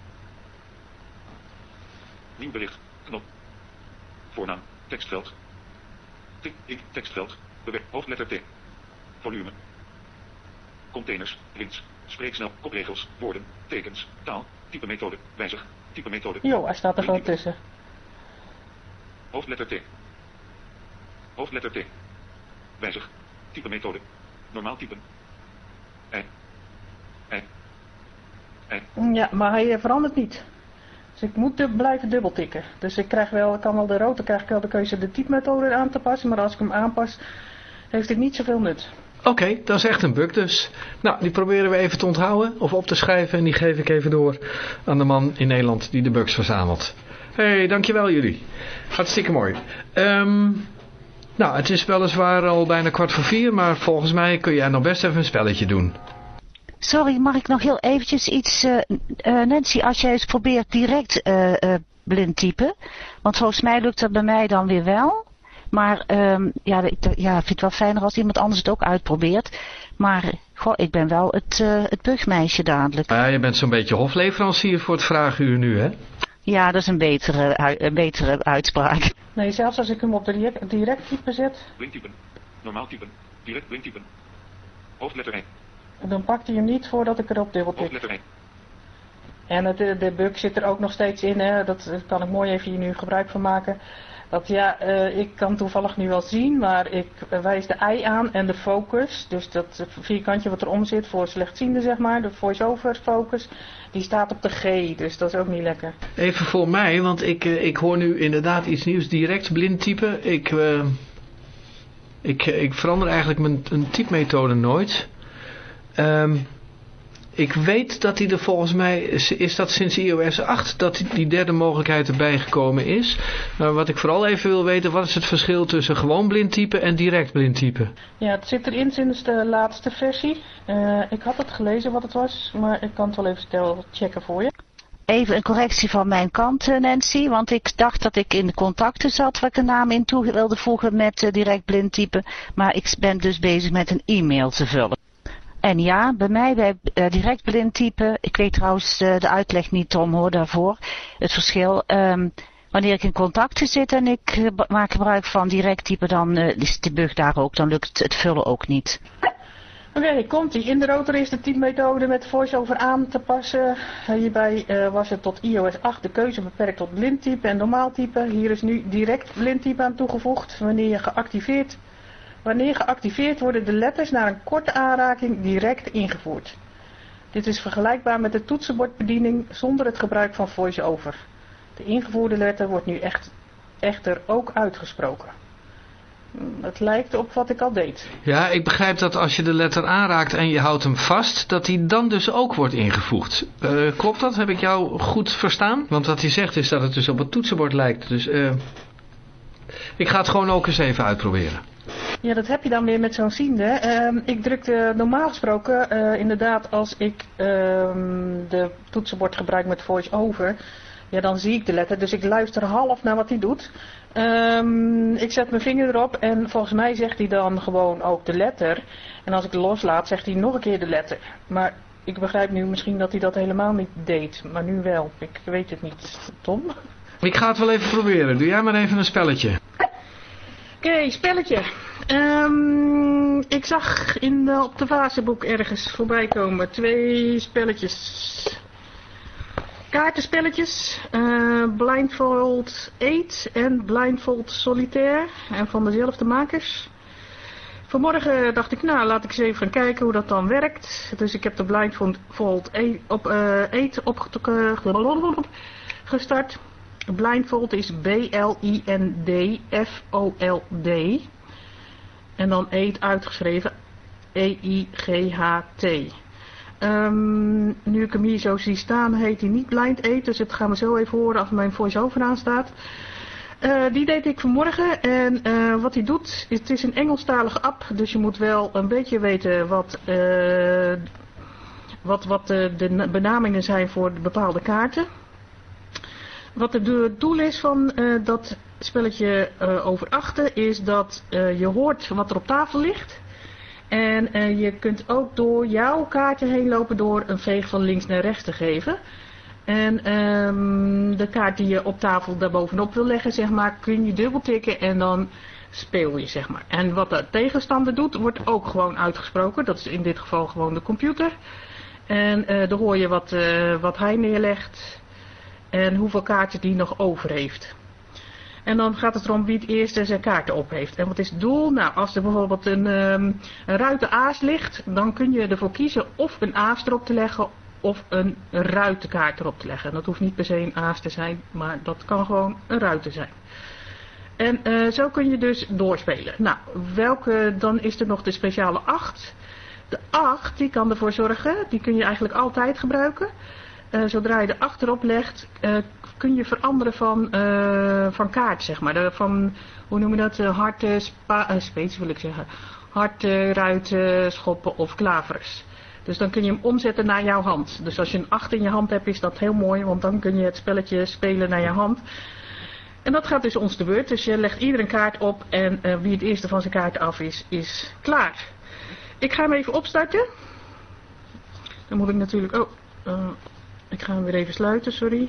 B: Nieuw bericht. Knop. Voornaam. Tekstveld. Tik. Ik. Tekstveld. Bewerk. Hoofdletter T. Volume. Containers. Links. Spreeksnel, kopregels, woorden, tekens, taal, type methode, wijzig, type methode.
F: Jo, hij staat er gewoon tussen.
B: Hoofdletter T. Hoofdletter T. Wijzig, type methode. Normaal typen. I. I. I.
F: Ja, maar hij verandert niet. Dus ik moet dub blijven dubbeltikken. Dus ik krijg wel, ik kan wel de rode, krijg ik wel de keuze de typemethode aan te passen. Maar als ik hem aanpas, heeft het niet zoveel nut.
A: Oké, okay, dat is echt een bug dus. Nou, die proberen we even te onthouden of op te schrijven. En die geef ik even door aan de man in Nederland die de bugs verzamelt. Hé, hey, dankjewel jullie. Hartstikke mooi. Um, nou, het is weliswaar al bijna kwart voor vier. Maar volgens mij kun jij nog best even een spelletje doen.
C: Sorry, mag ik nog heel eventjes iets... Uh, uh, Nancy, als jij eens probeert direct uh, uh, blind typen. Want volgens mij lukt dat bij mij dan weer wel. Maar um, ja, ik ja, vind het wel fijner als iemand anders het ook uitprobeert. Maar goh, ik ben wel het, uh, het bugmeisje dadelijk.
A: Ja, je bent zo'n beetje hofleverancier voor het vraaguur nu, hè?
C: Ja, dat is een betere, een betere uitspraak.
F: Nee, zelfs als ik hem op direct, direct typen zet.
B: Blind typen. Normaal typen. Direct blind typen. Hoofdletter één.
F: Dan pakt hij hem niet voordat ik erop dubbeltik.
B: Hoofdletter één.
F: En het, de bug zit er ook nog steeds in, hè? Dat kan ik mooi even hier nu gebruik van maken. Dat ja, uh, ik kan toevallig nu wel zien, maar ik wijs de I aan en de focus. Dus dat vierkantje wat erom zit voor slechtziende, zeg maar, de voice-over focus, die staat op de G, dus dat is ook niet lekker.
A: Even voor mij, want ik, uh, ik hoor nu inderdaad iets nieuws, direct blind typen. Ik, uh, ik, ik verander eigenlijk mijn een typemethode nooit. Um, Ik weet dat die er volgens mij, is dat sinds i O S acht, dat die, die derde mogelijkheid erbij gekomen is. Maar wat ik vooral even wil weten, wat is het verschil tussen gewoon blind typen en direct blind typen?
F: Ja, het zit erin sinds de laatste versie. Uh, ik had het gelezen wat het was, maar ik kan het wel even stel checken voor je.
C: Even een correctie van mijn kant, Nancy, want ik dacht dat ik in de contacten zat waar ik een naam in toe wilde voegen met uh, direct blind typen. Maar ik ben dus bezig met een e-mail te vullen. En ja, bij mij bij uh, direct blind typen, ik weet trouwens uh, de uitleg niet, Tom, hoor, daarvoor, het verschil. Um, wanneer ik in contacten zit en ik uh, maak gebruik van direct typen, dan uh, is de bug daar ook, dan lukt het vullen ook niet.
F: Oké, okay, komt-ie. In de router is de typemethode met voice-over aan te passen. Hierbij uh, was het tot i O S acht de keuze beperkt tot blind typen en normaal typen. Hier is nu direct blind typen aan toegevoegd. Wanneer je geactiveerd Wanneer geactiveerd worden de letters na een korte aanraking direct ingevoerd. Dit is vergelijkbaar met de toetsenbordbediening zonder het gebruik van voice-over. De ingevoerde letter wordt nu echt, echter ook uitgesproken. Het lijkt op wat ik al deed.
A: Ja, ik begrijp dat als je de letter aanraakt en je houdt hem vast, dat die dan dus ook wordt ingevoegd. Uh, klopt dat? Heb ik jou goed verstaan? Want wat hij zegt is dat het dus op het toetsenbord lijkt. Dus uh, ik ga het gewoon ook eens even uitproberen.
F: Ja, dat heb je dan weer met zo'n ziende. Uh, ik drukte normaal gesproken, uh, inderdaad, als ik uh, de toetsenbord gebruik met voice-over, ja, dan zie ik de letter. Dus ik luister half naar wat hij doet. Um, ik zet mijn vinger erop en volgens mij zegt hij dan gewoon ook de letter. En als ik loslaat, zegt hij nog een keer de letter. Maar ik begrijp nu misschien dat hij dat helemaal niet deed. Maar nu wel. Ik weet het niet. Tom?
A: Ik ga het wel even proberen. Doe jij maar even een spelletje.
F: Oké, okay, spelletje. Um, ik zag in de, op de Vazeboek ergens voorbij komen twee spelletjes. Kaartenspelletjes. Uh, Blindfold acht en Blindfold Solitaire. En van dezelfde makers. Vanmorgen dacht ik, nou laat ik eens even gaan kijken hoe dat dan werkt. Dus ik heb de Blindfold op, uh, acht opgestart. Blindfold is B L I N D F O L D. En dan eet uitgeschreven E I G H T. Um, nu ik hem hier zo zie staan, heet hij niet Blind Eat. Dus het gaan we zo even horen als mijn voice-over aan staat. Uh, die deed ik vanmorgen. En uh, wat hij doet, het is een Engelstalige app. Dus je moet wel een beetje weten wat, uh, wat, wat de, de benamingen zijn voor de bepaalde kaarten. Wat het doel is van uh, dat spelletje uh, overachten is dat uh, je hoort wat er op tafel ligt. En uh, je kunt ook door jouw kaarten heen lopen door een veeg van links naar rechts te geven. En um, de kaart die je op tafel daarbovenop wil leggen, zeg maar, kun je dubbel tikken en dan speel je, zeg maar. En wat de tegenstander doet, wordt ook gewoon uitgesproken. Dat is in dit geval gewoon de computer. En uh, dan hoor je wat, uh, wat hij neerlegt en hoeveel kaarten die nog over heeft. En dan gaat het erom wie het eerste zijn kaarten op heeft. En wat is het doel? Nou, als er bijvoorbeeld een, um, een ruiten aas ligt, dan kun je ervoor kiezen of een aas erop te leggen of een ruitenkaart erop te leggen. En dat hoeft niet per se een aas te zijn, maar dat kan gewoon een ruiten zijn. En uh, zo kun je dus doorspelen. Nou, welke, dan is er nog de speciale acht. De acht, die kan ervoor zorgen, die kun je eigenlijk altijd gebruiken. Uh, zodra je de acht erop legt, uh, kun je veranderen van, uh, van kaart, zeg maar. De, van, hoe noem je dat, uh, harten, spa, uh, speets wil ik zeggen. Harten, ruiten, schoppen of klavers. Dus dan kun je hem omzetten naar jouw hand. Dus als je een acht in je hand hebt, is dat heel mooi, want dan kun je het spelletje spelen naar je hand. En dat gaat dus ons de beurt. Dus je legt ieder een kaart op en uh, wie het eerste van zijn kaart af is, is klaar. Ik ga hem even opstarten. Dan moet ik natuurlijk... Oh, uh, ik ga hem weer even sluiten, sorry.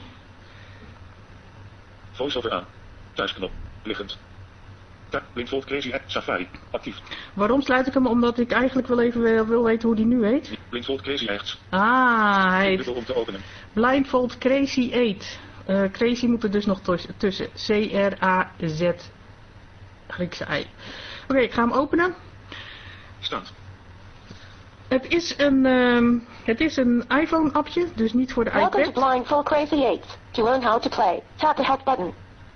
B: Voice-over aan. Thuisknop. Liggend. Blindfold Crazy App Safari. Actief.
F: Waarom sluit ik hem? Omdat ik eigenlijk wel even wil, wil weten hoe die nu heet.
B: Blindfold Crazy rechts.
F: Ah, hij heet
B: om te openen.
F: Blindfold Crazy acht. Uh, crazy moet er dus nog tussen. C R A Z Griekse I. Oké, okay, ik ga hem openen.
B: Staat.
F: Het is een, um, het is een iPhone-appje, dus niet voor de iPad.
I: Welcome to Blindfold Crazy acht. To learn how to play, tap the help button.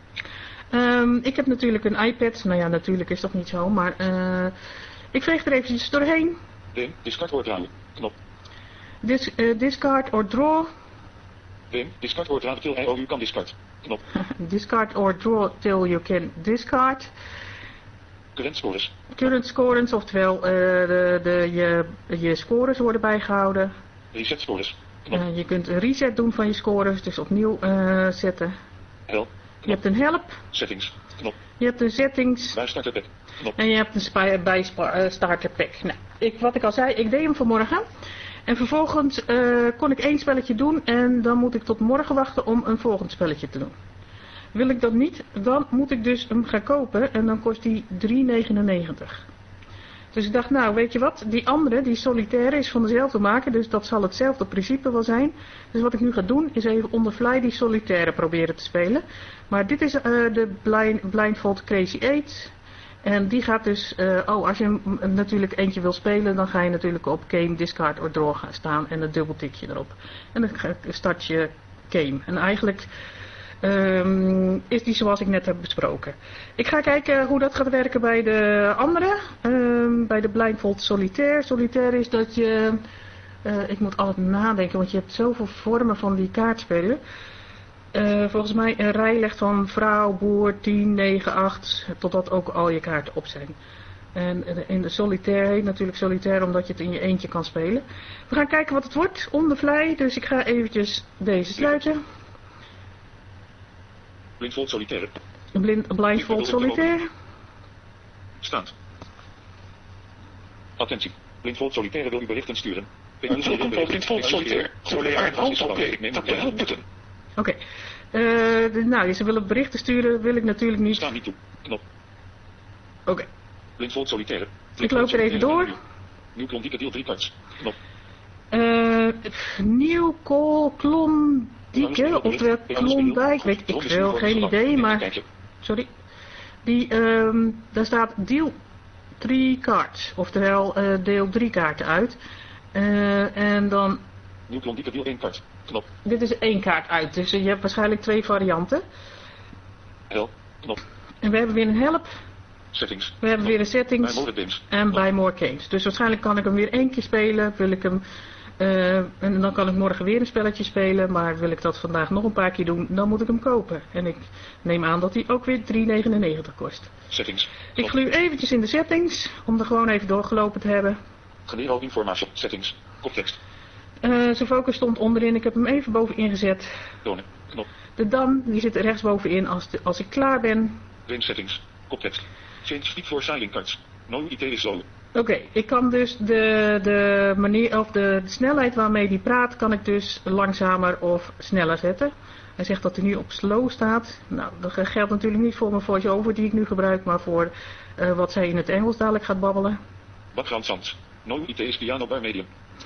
F: Um, ik heb natuurlijk een iPad. Nou ja, natuurlijk is dat niet zo, maar uh, ik veeg er eventjes doorheen.
B: Wim, discard or draw. Knop.
F: Dis, uh, discard or draw.
B: Wim, discard or draw till you can discard. Knop.
F: Discard or draw till you can discard.
B: Current scores.
F: Current scores, oftewel uh, de, de, je, je scores worden bijgehouden.
B: Reset scores. Knop.
F: Uh, je kunt een reset doen van je scores, dus opnieuw uh, zetten.
B: Help.
F: Je hebt een help.
B: Settings. Knop.
F: Je hebt een settings.
B: Bij starter pack. Knop.
F: En je hebt een spy, bij uh, starter pack. Nou, ik, wat ik al zei, ik deed hem vanmorgen. En vervolgens uh, kon ik één spelletje doen en dan moet ik tot morgen wachten om een volgend spelletje te doen. Wil ik dat niet, dan moet ik dus hem gaan kopen en dan kost die drie negenennegentig. Dus ik dacht, nou weet je wat, die andere, die solitaire is van dezelfde maker, dus dat zal hetzelfde principe wel zijn. Dus wat ik nu ga doen, is even on the fly die solitaire proberen te spelen. Maar dit is uh, de blind, Blindfold Crazy acht. En die gaat dus, uh, oh als je hem natuurlijk eentje wil spelen, dan ga je natuurlijk op Game, Discard or Draw gaan staan en een dubbeltikje erop. En dan start je Game. En eigenlijk... Um, is die zoals ik net heb besproken. Ik ga kijken hoe dat gaat werken bij de andere. Um, bij de Blindfold Solitaire. Solitaire is dat je... Uh, ik moet altijd nadenken, want je hebt zoveel vormen van die kaartspelen. Uh, volgens mij een rij legt van vrouw, boer, tien, negen, acht. Totdat ook al je kaarten op zijn. En in de solitaire heet natuurlijk solitaire omdat je het in je eentje kan spelen. We gaan kijken wat het wordt. On the fly. Dus ik ga eventjes deze sluiten.
B: Blindfold Solitaire.
F: Blind, blindfold Solitaire.
B: Staat. Attentie. Blindfold Solitaire wil u berichten sturen. Blindfold Solitaire.
F: Oké. Okay. Uh, nou, ze willen berichten sturen, wil ik natuurlijk niet.
B: Sta niet toe. Knop.
F: Oké. Okay.
B: Blindfold Solitaire.
F: Ik loop er even door.
B: Nieuw klondieke deel drie cards. Knop.
F: Uh, nieuw kool klon. Dieke, oftewel Klondijk, weet ik veel, geen idee, maar, sorry, die, um, daar staat deal drie cards, oftewel uh, deel drie kaarten uit, uh, en dan,
B: nieuw Klondike deel één kaart, knop,
F: dit is één kaart uit, dus je hebt waarschijnlijk twee varianten,
B: help, knop,
F: en we hebben weer een help,
B: settings,
F: we hebben
B: knop.
F: weer een settings,
B: bij more games.
F: En bij more games, dus waarschijnlijk kan ik hem weer één keer spelen, wil ik hem... Uh, en dan kan ik morgen weer een spelletje spelen, maar wil ik dat vandaag nog een paar keer doen, dan moet ik hem kopen. En ik neem aan dat hij ook weer drie negenennegentig kost.
B: Settings.
F: Ik gluur eventjes in de settings, om er gewoon even doorgelopen te hebben.
B: Genero informatie, settings, koptekst.
F: Uh, zijn focus stond onderin, ik heb hem even bovenin gezet.
B: Tonen, knop.
F: De dan, die zit er rechtsbovenin als, de, als ik klaar ben.
B: Game settings, koptekst. Change speed for signing cards. No I T is slow.
F: Oké, okay, ik kan dus de, de manier of de, de snelheid waarmee die praat, kan ik dus langzamer of sneller zetten. Hij zegt dat hij nu op slow staat. Nou, dat geldt natuurlijk niet voor mijn voice-over die ik nu gebruik, maar voor uh, wat zij in het Engels dadelijk gaat babbelen.
B: Background sounds. No I T is piano bar medium.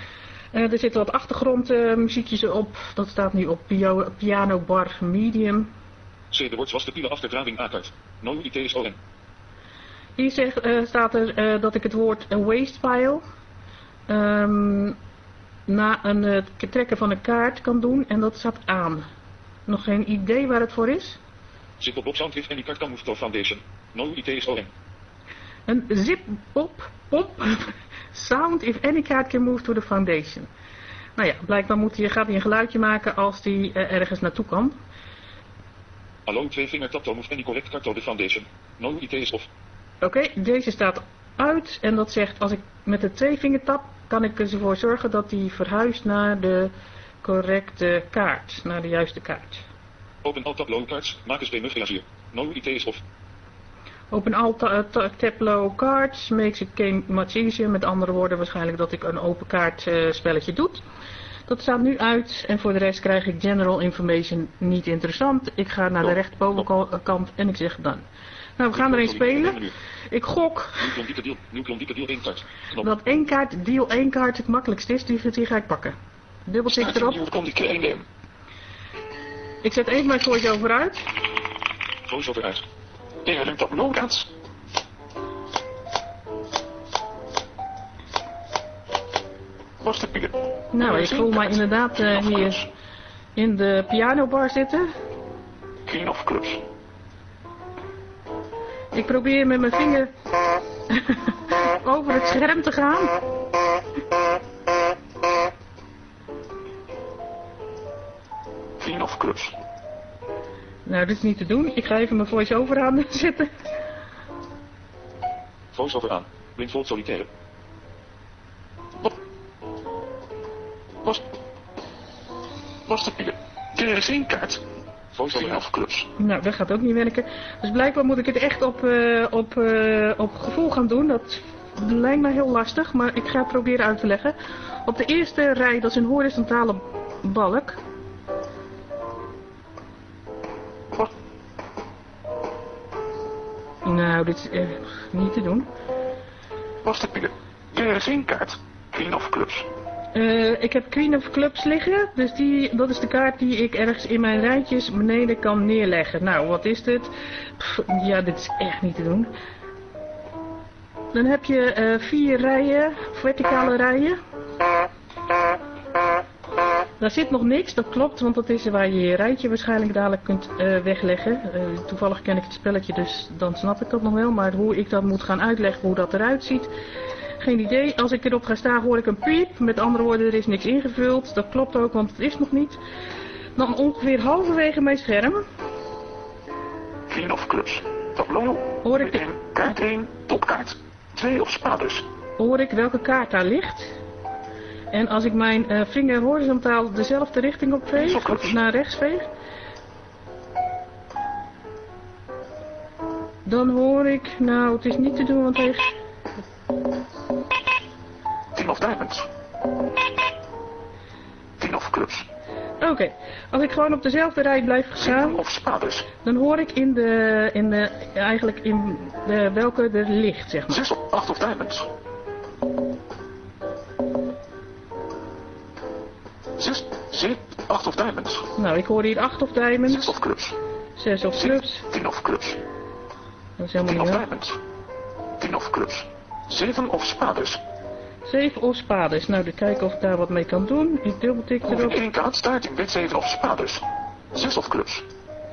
F: Uh, er zitten wat achtergrondmuziekjes uh, op. Dat staat nu op pio piano bar medium.
B: C. De woord was de pile afterdraving A-kaart. No I T is O N.
F: Hier zegt, uh, staat er uh, dat ik het woord uh, waste file um, na een uh, trekken van een kaart kan doen en dat staat aan. Nog geen idee waar het voor is?
B: Zip op sound if any card can move to foundation. No I T is O N.
F: Een zip op pop sound if any card can move to the foundation. Nou ja, blijkbaar moet hij, gaat hij een geluidje maken als hij uh, ergens naartoe kan.
B: Hallo, twee vinger tap to move any correct card to the foundation. No I T is off.
F: Oké, okay, deze staat uit en dat zegt als ik met de twee vinger tap kan ik ervoor zorgen dat hij verhuist naar de correcte kaart, naar de juiste kaart.
B: Open alt tab low cards, maak eens move reagier. No I T is off.
F: Open alt uh, tab low cards makes it game much easier. Met andere woorden waarschijnlijk dat ik een open kaart uh, spelletje doe. Dat staat nu uit en voor de rest krijg ik general information niet interessant. Ik ga naar de rechterbovenkant en ik zeg dan. Nou, we gaan erin spelen. Ik gok dat één kaart, deal één kaart het makkelijkst is. Die, die ga ik pakken. Dubbeltik erop. Ik zet even mijn voice-over uit.
B: Voice-over uit.
J: Eerlijk op loadouts.
F: Nou, ik voel mij inderdaad uh, hier in de pianobar zitten.
J: King of clubs.
F: Ik probeer met mijn vinger over het scherm te gaan.
J: King of clubs.
F: Nou, dit is niet te doen. Ik ga even mijn voice-over aan zetten.
B: Voice-over aan. Blindfold solitaire.
J: Was, was de pier. Er is één kaart. Voice-over of clubs.
F: Nou, dat gaat ook niet werken. Dus blijkbaar moet ik het echt op, uh, op, uh, op gevoel gaan doen. Dat lijkt me heel lastig, maar ik ga het proberen uit te leggen. Op de eerste rij, dat is een horizontale balk.
J: Wat?
F: Nou, dit is uh, niet te doen.
J: Was de pier. Er is één kaart. Queen of clubs.
F: Uh, ik heb Queen of Clubs liggen, dus die, dat is de kaart die ik ergens in mijn rijtjes beneden kan neerleggen. Nou, wat is dit? Pff, ja, dit is echt niet te doen. Dan heb je uh, vier rijen, verticale rijen. Daar zit nog niks, dat klopt, want dat is waar je je rijtje waarschijnlijk dadelijk kunt uh, wegleggen. Uh, toevallig ken ik het spelletje, dus dan snap ik dat nog wel. Maar hoe ik dat moet gaan uitleggen, hoe dat eruit ziet... Geen idee. Als ik erop ga staan hoor ik een piep. Met andere woorden, er is niks ingevuld. Dat klopt ook, want het is nog niet. Dan ongeveer halverwege mijn scherm.
J: Queen of clubs. Tableau.
F: Hoor ik de...
J: Kaart één, topkaart. twee of spades.
F: Hoor ik welke kaart daar ligt. En als ik mijn uh, vinger horizontaal dezelfde richting op veeg, of naar rechts veeg. Dan hoor ik, nou het is niet te doen, want hij...
J: Tien of diamonds. Tien of clubs.
F: Oké, okay. Als ik gewoon op dezelfde rij blijf staan,
J: of spades.
F: Dan hoor ik in de, in de, eigenlijk in de, welke er ligt, zeg maar.
J: Zes of acht of diamonds. Zes, zeven, acht of diamonds.
F: Nou, ik hoor hier acht of diamonds.
J: Zes of clubs.
F: Zes of clubs.
J: Tien of clubs.
F: Dat is helemaal
J: Tien
F: niet
J: of
F: wel.
J: diamonds. Tien of clubs. Zeven of spades.
F: Zeven of spades. Nou, dan kijken of ik daar wat mee kan doen. Ik dubbeltik erop.
J: Over één kaart staat in wit zeven of spades. Zes of clubs.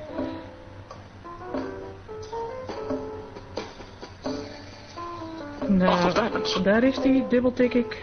F: Nou, daar is die. Dubbeltik ik.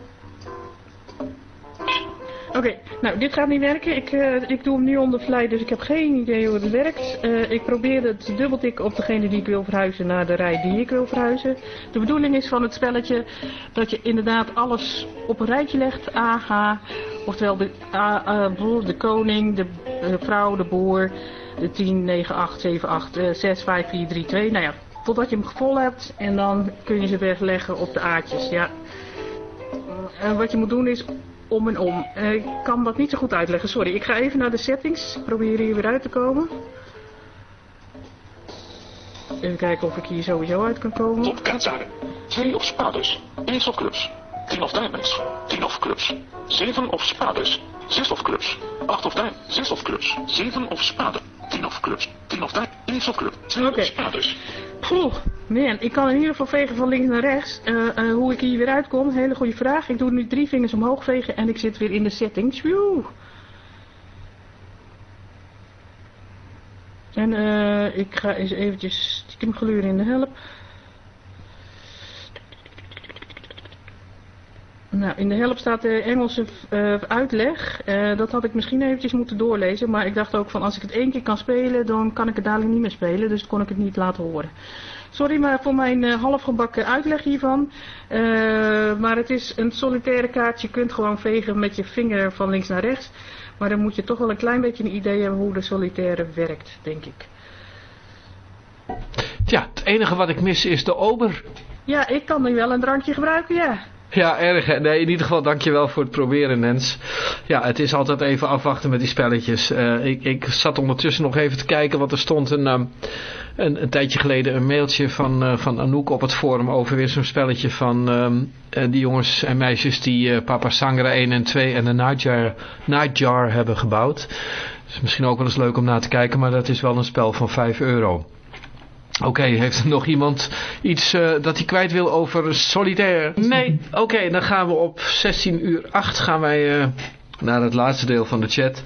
F: Oké, okay, nou dit gaat niet werken. Ik, uh, ik doe hem nu on the fly, dus ik heb geen idee hoe het werkt. Uh, ik probeer het te dubbeltikken op degene die ik wil verhuizen naar de rij die ik wil verhuizen. De bedoeling is van het spelletje dat je inderdaad alles op een rijtje legt. A, H, oftewel de, A, uh, de koning, de uh, vrouw, de boer, de tien, negen, acht, zeven, acht, uh, zes, vijf, vier, drie, twee. Nou ja, totdat je hem vol hebt en dan kun je ze wegleggen op de aatjes. Ja. En wat je moet doen is om en om. Uh, ik kan dat niet zo goed uitleggen, sorry. Ik ga even naar de settings. Probeer hier weer uit te komen. Even kijken of ik hier sowieso uit kan komen.
J: Top kaartzaken. Twee of spades. Ace of clubs. tien of diamonds, tien of clubs, zeven of spades, zes of clubs, acht of diamonds, zes of clubs, zeven of spades, tien of clubs, tien of diamonds, één of clubs, twee
F: Oké.
J: of spades.
F: Oeh, man, ik kan in ieder geval vegen van links naar rechts. Uh, uh, hoe ik hier weer uitkom, hele goede vraag. Ik doe nu drie vingers omhoog vegen en ik zit weer in de settings. Woe. En uh, ik ga eens eventjes stiekem gluren in de help. Nou, in de help staat de Engelse uh, uitleg. Uh, dat had ik misschien eventjes moeten doorlezen. Maar ik dacht ook van als ik het één keer kan spelen, dan kan ik het dadelijk niet meer spelen. Dus kon ik het niet laten horen. Sorry maar voor mijn uh, halfgebakken uitleg hiervan. Uh, maar het is een solitaire kaart. Je kunt gewoon vegen met je vinger van links naar rechts. Maar dan moet je toch wel een klein beetje een idee hebben hoe de solitaire werkt, denk ik.
A: Ja, het enige wat ik mis is de ober.
F: Ja, ik kan nu wel een drankje gebruiken, ja.
A: Ja, erg hè. Nee, in ieder geval dankjewel voor het proberen, Nens. Ja, het is altijd even afwachten met die spelletjes. Uh, ik, ik zat ondertussen nog even te kijken, want er stond een, um, een, een tijdje geleden een mailtje van, uh, van Anouk op het forum over weer zo'n spelletje van um, uh, die jongens en meisjes die uh, Papa Sangra één en twee en de Nightjar, Nightjar hebben gebouwd. Dat is misschien ook wel eens leuk om naar te kijken, maar dat is wel een spel van vijf euro. Oké, okay, heeft er nog iemand iets uh, dat hij kwijt wil over solitaire? Nee, oké, okay, dan gaan we op zestien uur acht gaan wij uh, naar het laatste deel van de chat.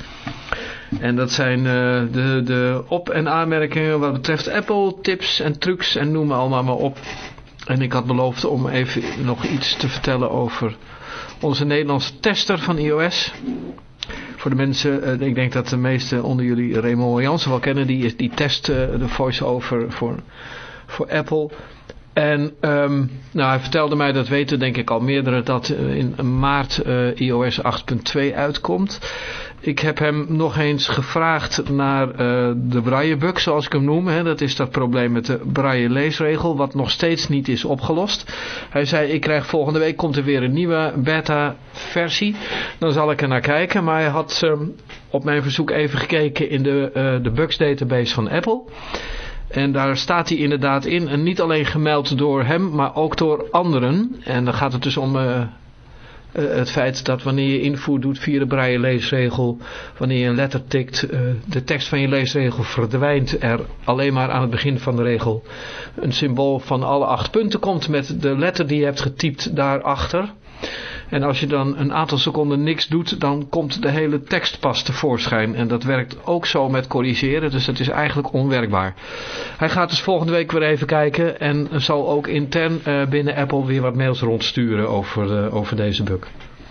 A: En dat zijn uh, de, de op- en aanmerkingen wat betreft Apple, tips en trucs en noem allemaal maar op. En ik had beloofd om even nog iets te vertellen over onze Nederlandse tester van iOS. Voor de mensen, uh, ik denk dat de meesten onder jullie Raymond Jansen wel kennen. Die, is, die test uh, de voice-over voor, voor Apple. En um, nou, hij vertelde mij, dat weten denk ik al meerdere, dat uh, in maart uh, iOS acht punt twee uitkomt. Ik heb hem nog eens gevraagd naar uh, de braillebug, zoals ik hem noem. Hè. Dat is dat probleem met de braille leesregel, wat nog steeds niet is opgelost. Hij zei, ik krijg volgende week, komt er weer een nieuwe beta versie. Dan zal ik er naar kijken. Maar hij had um, op mijn verzoek even gekeken in de, uh, de bugs database van Apple. En daar staat hij inderdaad in. En niet alleen gemeld door hem, maar ook door anderen. En dan gaat het dus om uh, uh, het feit dat wanneer je invoer doet via de braille leesregel, wanneer je een letter tikt, uh, de tekst van je leesregel verdwijnt er alleen maar aan het begin van de regel een symbool van alle acht punten komt met de letter die je hebt getypt daarachter. En als je dan een aantal seconden niks doet, dan komt de hele tekst pas tevoorschijn. En dat werkt ook zo met corrigeren, dus dat is eigenlijk onwerkbaar. Hij gaat dus volgende week weer even kijken en zal ook intern uh, binnen Apple weer wat mails rondsturen over, uh, over deze bug.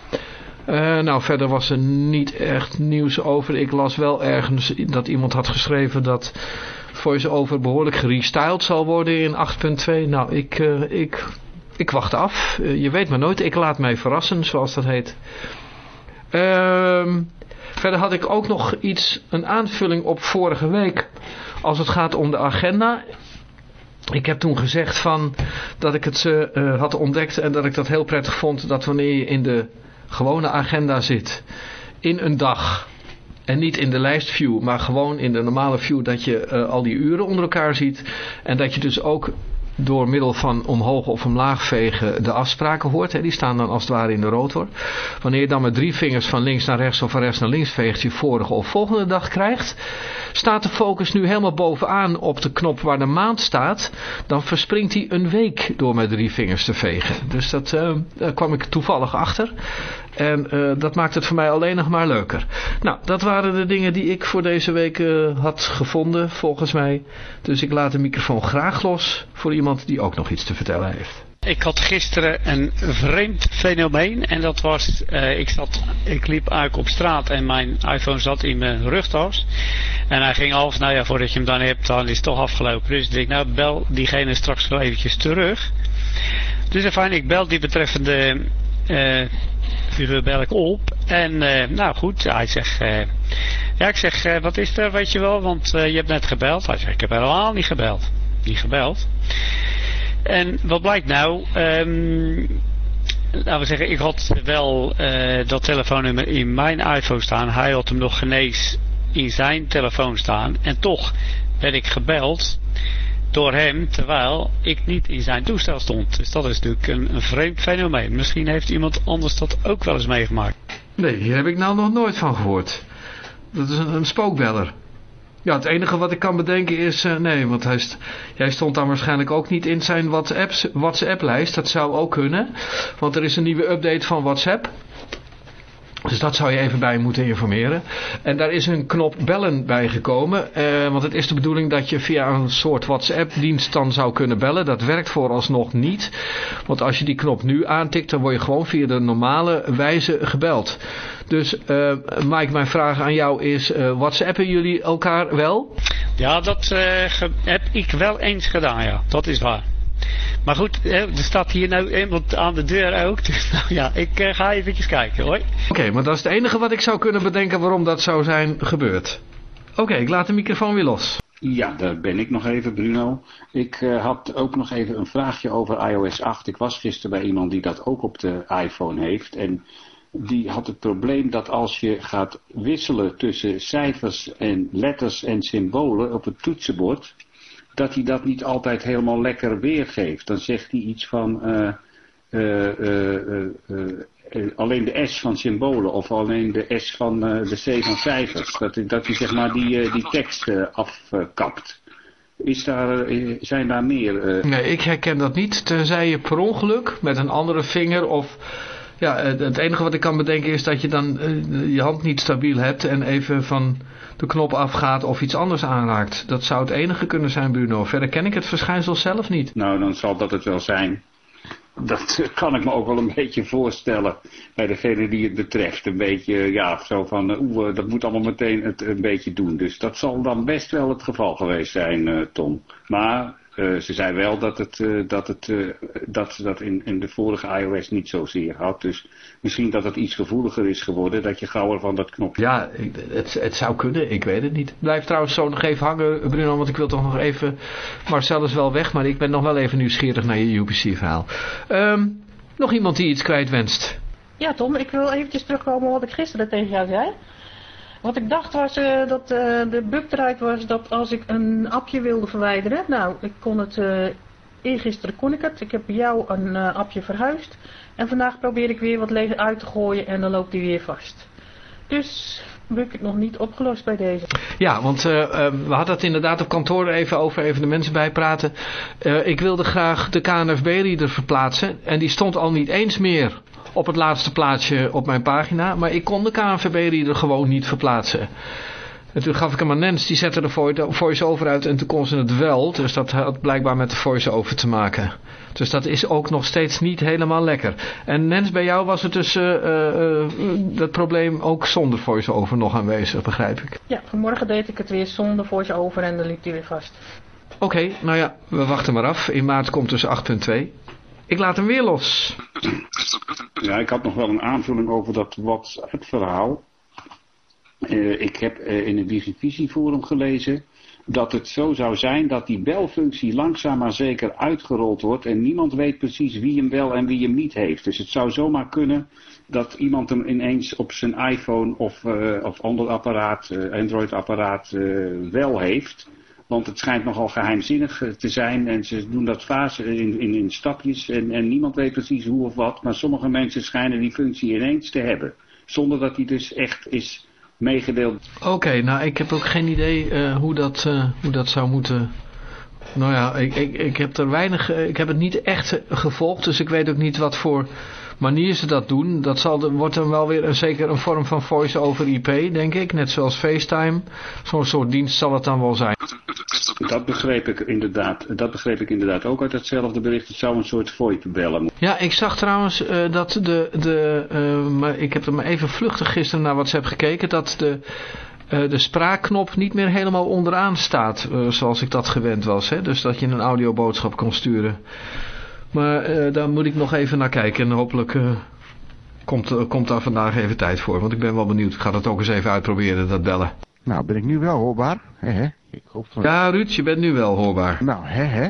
A: Uh, nou, verder was er niet echt nieuws over. Ik las wel ergens dat iemand had geschreven dat VoiceOver behoorlijk gerestyled zal worden in acht punt twee. Nou, ik... Uh, ik Ik wacht af. Je weet maar nooit. Ik laat mij verrassen, zoals dat heet. Um, verder had ik ook nog iets, een aanvulling op vorige week. Als het gaat om de agenda. Ik heb toen gezegd van dat ik het uh, had ontdekt en dat ik dat heel prettig vond. Dat wanneer je in de gewone agenda zit. In een dag. En niet in de lijstview, maar gewoon in de normale view. Dat je uh, al die uren onder elkaar ziet. En dat je dus ook door middel van omhoog of omlaag vegen de afspraken hoort. Hè. Die staan dan als het ware in de rotor. Wanneer je dan met drie vingers van links naar rechts of van rechts naar links veegt, je vorige of volgende dag krijgt, staat de focus nu helemaal bovenaan op de knop waar de maand staat. Dan verspringt hij een week door met drie vingers te vegen. Dus dat, uh, daar kwam ik toevallig achter. En uh, dat maakt het voor mij alleen nog maar leuker. Nou, dat waren de dingen die ik voor deze week uh, had gevonden, volgens mij. Dus ik laat de microfoon graag los voor iemand die ook nog iets te vertellen heeft.
K: Ik had gisteren een vreemd fenomeen en dat was, uh, ik, zat, ik liep eigenlijk op straat en mijn iPhone zat in mijn rugtas. En hij ging af, nou ja, voordat je hem dan hebt, dan is het toch afgelopen. Dus ik denk, nou bel diegene straks wel eventjes terug. Dus fijn, ik bel die betreffende uh, figuur bel ik op. En uh, nou goed, hij zegt, uh, ja ik zeg, uh, wat is er, weet je wel, want uh, je hebt net gebeld. Hij zegt, ik heb helemaal niet gebeld. Niet gebeld. En wat blijkt nou, um, laten we zeggen, ik had wel uh, dat telefoonnummer in mijn iPhone staan. Hij had hem nog genees in zijn telefoon staan. En toch werd ik gebeld door hem, terwijl ik niet in zijn toestel stond. Dus dat is natuurlijk een, een vreemd fenomeen. Misschien heeft iemand anders dat ook wel eens meegemaakt.
A: Nee, hier heb ik nou nog nooit van gehoord. Dat is een, een spookbeller. Ja, het enige wat ik kan bedenken is... Uh, nee, want hij st jij stond dan waarschijnlijk ook niet in zijn WhatsApp-lijst. Dat zou ook kunnen. Want er is een nieuwe update van WhatsApp. Dus dat zou je even bij moeten informeren. En daar is een knop bellen bijgekomen. Uh, want het is de bedoeling dat je via een soort WhatsApp-dienst dan zou kunnen bellen. Dat werkt vooralsnog niet. Want als je die knop nu aantikt, dan word je gewoon via de normale wijze gebeld. Dus uh, Mike, mijn vraag aan jou is, uh, WhatsAppen jullie elkaar wel?
K: Ja, dat uh, heb ik wel eens gedaan, ja. Dat is waar. Maar goed, er staat hier nou iemand aan de deur ook. Dus nou ja, ik uh, ga eventjes kijken hoor.
A: Oké, okay, maar dat is het enige wat ik zou kunnen bedenken waarom dat zou zijn gebeurd. Oké, okay, ik laat de microfoon weer los.
E: Ja, daar ben ik nog even, Bruno. Ik uh, had ook nog even een vraagje over i O S acht. Ik was gisteren bij iemand die dat ook op de iPhone heeft. En die had het probleem dat als je gaat wisselen tussen cijfers en letters en symbolen op het toetsenbord, dat hij dat niet altijd helemaal lekker weergeeft. Dan zegt hij iets van uh, uh, uh, uh, uh, uh, alleen de S van symbolen of alleen de S van uh, de C van cijfers. Dat, dat hij zeg maar die, uh, die tekst uh, afkapt. Is daar, uh, zijn daar meer? Uh...
A: Nee, ik herken dat niet. Tenzij je per ongeluk met een andere vinger of... Ja, het enige wat ik kan bedenken is dat je dan uh, je hand niet stabiel hebt en even van de knop afgaat of iets anders aanraakt. Dat zou het enige kunnen zijn, Bruno. Verder ken ik het verschijnsel zelf niet.
E: Nou, dan zal dat het wel zijn. Dat kan ik me ook wel een beetje voorstellen bij degene die het betreft. Een beetje, ja, zo van, oeh, dat moet allemaal meteen het een beetje doen. Dus dat zal dan best wel het geval geweest zijn, uh, Tom. Maar... Uh, ze zei wel dat het, uh, dat het uh, dat ze dat in, in de vorige iOS niet zozeer had. Dus misschien dat het iets gevoeliger is geworden. Dat je gauwer van dat knopje...
A: Ja, het, het zou kunnen. Ik weet het niet. Blijf trouwens zo nog even hangen, Bruno. Want ik wil toch nog even... Marcel is wel weg, maar ik ben nog wel even nieuwsgierig naar je U P C-verhaal. Um, nog iemand die iets kwijt wenst?
F: Ja, Tom. Ik wil eventjes terugkomen op wat ik gisteren tegen jou zei. Wat ik dacht was uh, dat uh, de bug eruit was dat als ik een appje wilde verwijderen. Nou, ik kon het, uh, eergisteren kon ik het. Ik heb bij jou een uh, appje verhuisd. En vandaag probeer ik weer wat leeg uit te gooien en dan loopt die weer vast. Dus bug ik nog niet opgelost bij deze.
A: Ja, want uh, uh, we hadden het inderdaad op kantoor even over, even de mensen bijpraten. Uh, ik wilde graag de K N F B-reader verplaatsen en die stond al niet eens meer op het laatste plaatsje op mijn pagina. Maar ik kon de K N V B-reader gewoon niet verplaatsen. En toen gaf ik hem aan Nens, die zette de voice-over uit en toen kon ze het wel. Dus dat had blijkbaar met de voice-over te maken. Dus dat is ook nog steeds niet helemaal lekker. En Nens, bij jou was het dus uh, uh, dat probleem ook zonder voice-over nog aanwezig, begrijp ik.
F: Ja, vanmorgen deed ik het weer zonder voice-over en dan liep hij weer vast.
A: Oké, okay, nou ja, we wachten maar af. In maart komt dus acht punt twee. Ik laat hem weer los.
E: Ja, ik had nog wel een aanvulling over dat WhatsApp-verhaal. Uh, ik heb uh, in het Digivisie forum gelezen dat het zo zou zijn dat die belfunctie langzaam maar zeker uitgerold wordt en niemand weet precies wie hem wel en wie hem niet heeft. Dus het zou zomaar kunnen dat iemand hem ineens op zijn iPhone of, uh, of ander apparaat, uh, Android-apparaat uh, wel heeft. Want het schijnt nogal geheimzinnig te zijn en ze doen dat fase in, in, in stapjes en, en niemand weet precies hoe of wat. Maar sommige mensen schijnen die functie ineens te hebben. Zonder dat die dus echt is meegedeeld.
A: Oké, okay, nou ik heb ook geen idee uh, hoe, dat, uh, hoe dat zou moeten. Nou ja, ik, ik, ik heb er weinig, uh, ik heb het niet echt gevolgd, dus ik weet ook niet wat voor manier ze dat doen. Dat zal, wordt dan wel weer een, zeker een vorm van voice over I P, denk ik. Net zoals FaceTime. Zo'n soort dienst zal het dan wel zijn.
E: Dat begreep ik inderdaad. Dat begreep ik inderdaad ook uit hetzelfde bericht. Het zou een soort VoIP-bellen.
A: Ja, ik zag trouwens uh, dat de... de uh, maar ik heb er maar even vluchtig gisteren naar WhatsApp gekeken. Dat de, uh, de spraakknop niet meer helemaal onderaan staat. Uh, zoals ik dat gewend was. Hè? Dus dat je een audioboodschap kon sturen. Maar uh, daar moet ik nog even naar kijken. En hopelijk uh, komt, uh, komt daar vandaag even tijd voor. Want ik ben wel benieuwd. Ik ga dat ook eens even uitproberen, dat bellen.
L: Nou, ben ik nu wel hoorbaar? He, he. Ik hoop van...
A: Ja, Ruud, je bent nu wel hoorbaar.
L: Nou, hè, hè.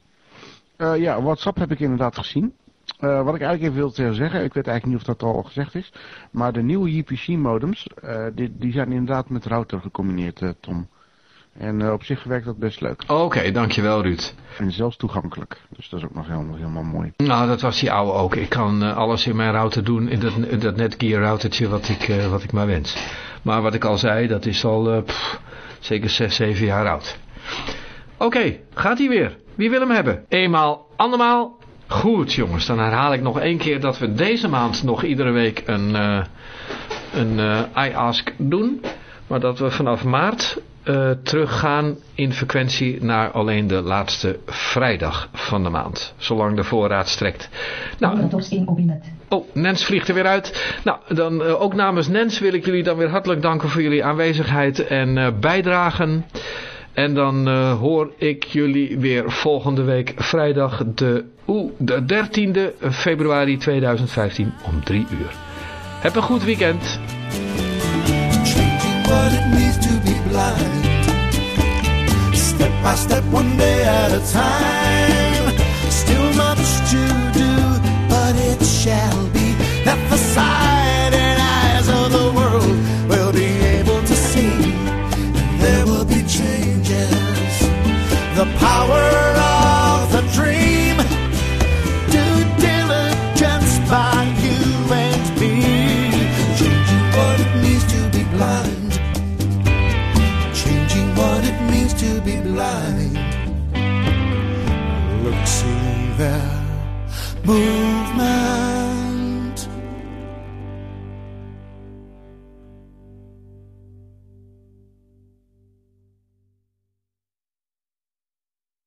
L: Uh, ja, WhatsApp heb ik inderdaad gezien. Uh, wat ik eigenlijk even wilde zeggen, ik weet eigenlijk niet of dat al gezegd is. Maar de nieuwe U P C modems, uh, die, die zijn inderdaad met router gecombineerd, uh, Tom. En uh, op zich werkt dat best leuk.
A: Oké, okay, dankjewel Ruud.
L: En zelfs toegankelijk. Dus dat is ook nog helemaal, helemaal mooi.
A: Nou, dat was die oude ook. Ik kan uh, alles in mijn router doen, in dat, in dat Netgear routertje wat ik, uh, wat ik maar wens. Maar wat ik al zei, dat is al uh, pff, zeker zes, zeven jaar oud. Oké, okay, gaat hij weer. Wie wil hem hebben? Eenmaal, andermaal. Goed jongens, dan herhaal ik nog één keer dat we deze maand nog iedere week een, uh, een uh, iAsk doen. Maar dat we vanaf maart uh, teruggaan in frequentie naar alleen de laatste vrijdag van de maand. Zolang de voorraad strekt. Nou, oh, Nens vliegt er weer uit. Nou, dan uh, ook namens Nens wil ik jullie dan weer hartelijk danken voor jullie aanwezigheid en uh, bijdragen. En dan uh, hoor ik jullie weer volgende week vrijdag de, oeh, de dertiende februari tweeduizend vijftien om drie uur. Heb een goed weekend.
M: What it means to be blind, step by step, one day at a time. Still much to do, but it shall be that the sight and eyes of the world will be able to see. And there will be changes, the power of the dream, due diligence by you and me, changing what it means to be blind. What it means to be blind. Look, see there, movement.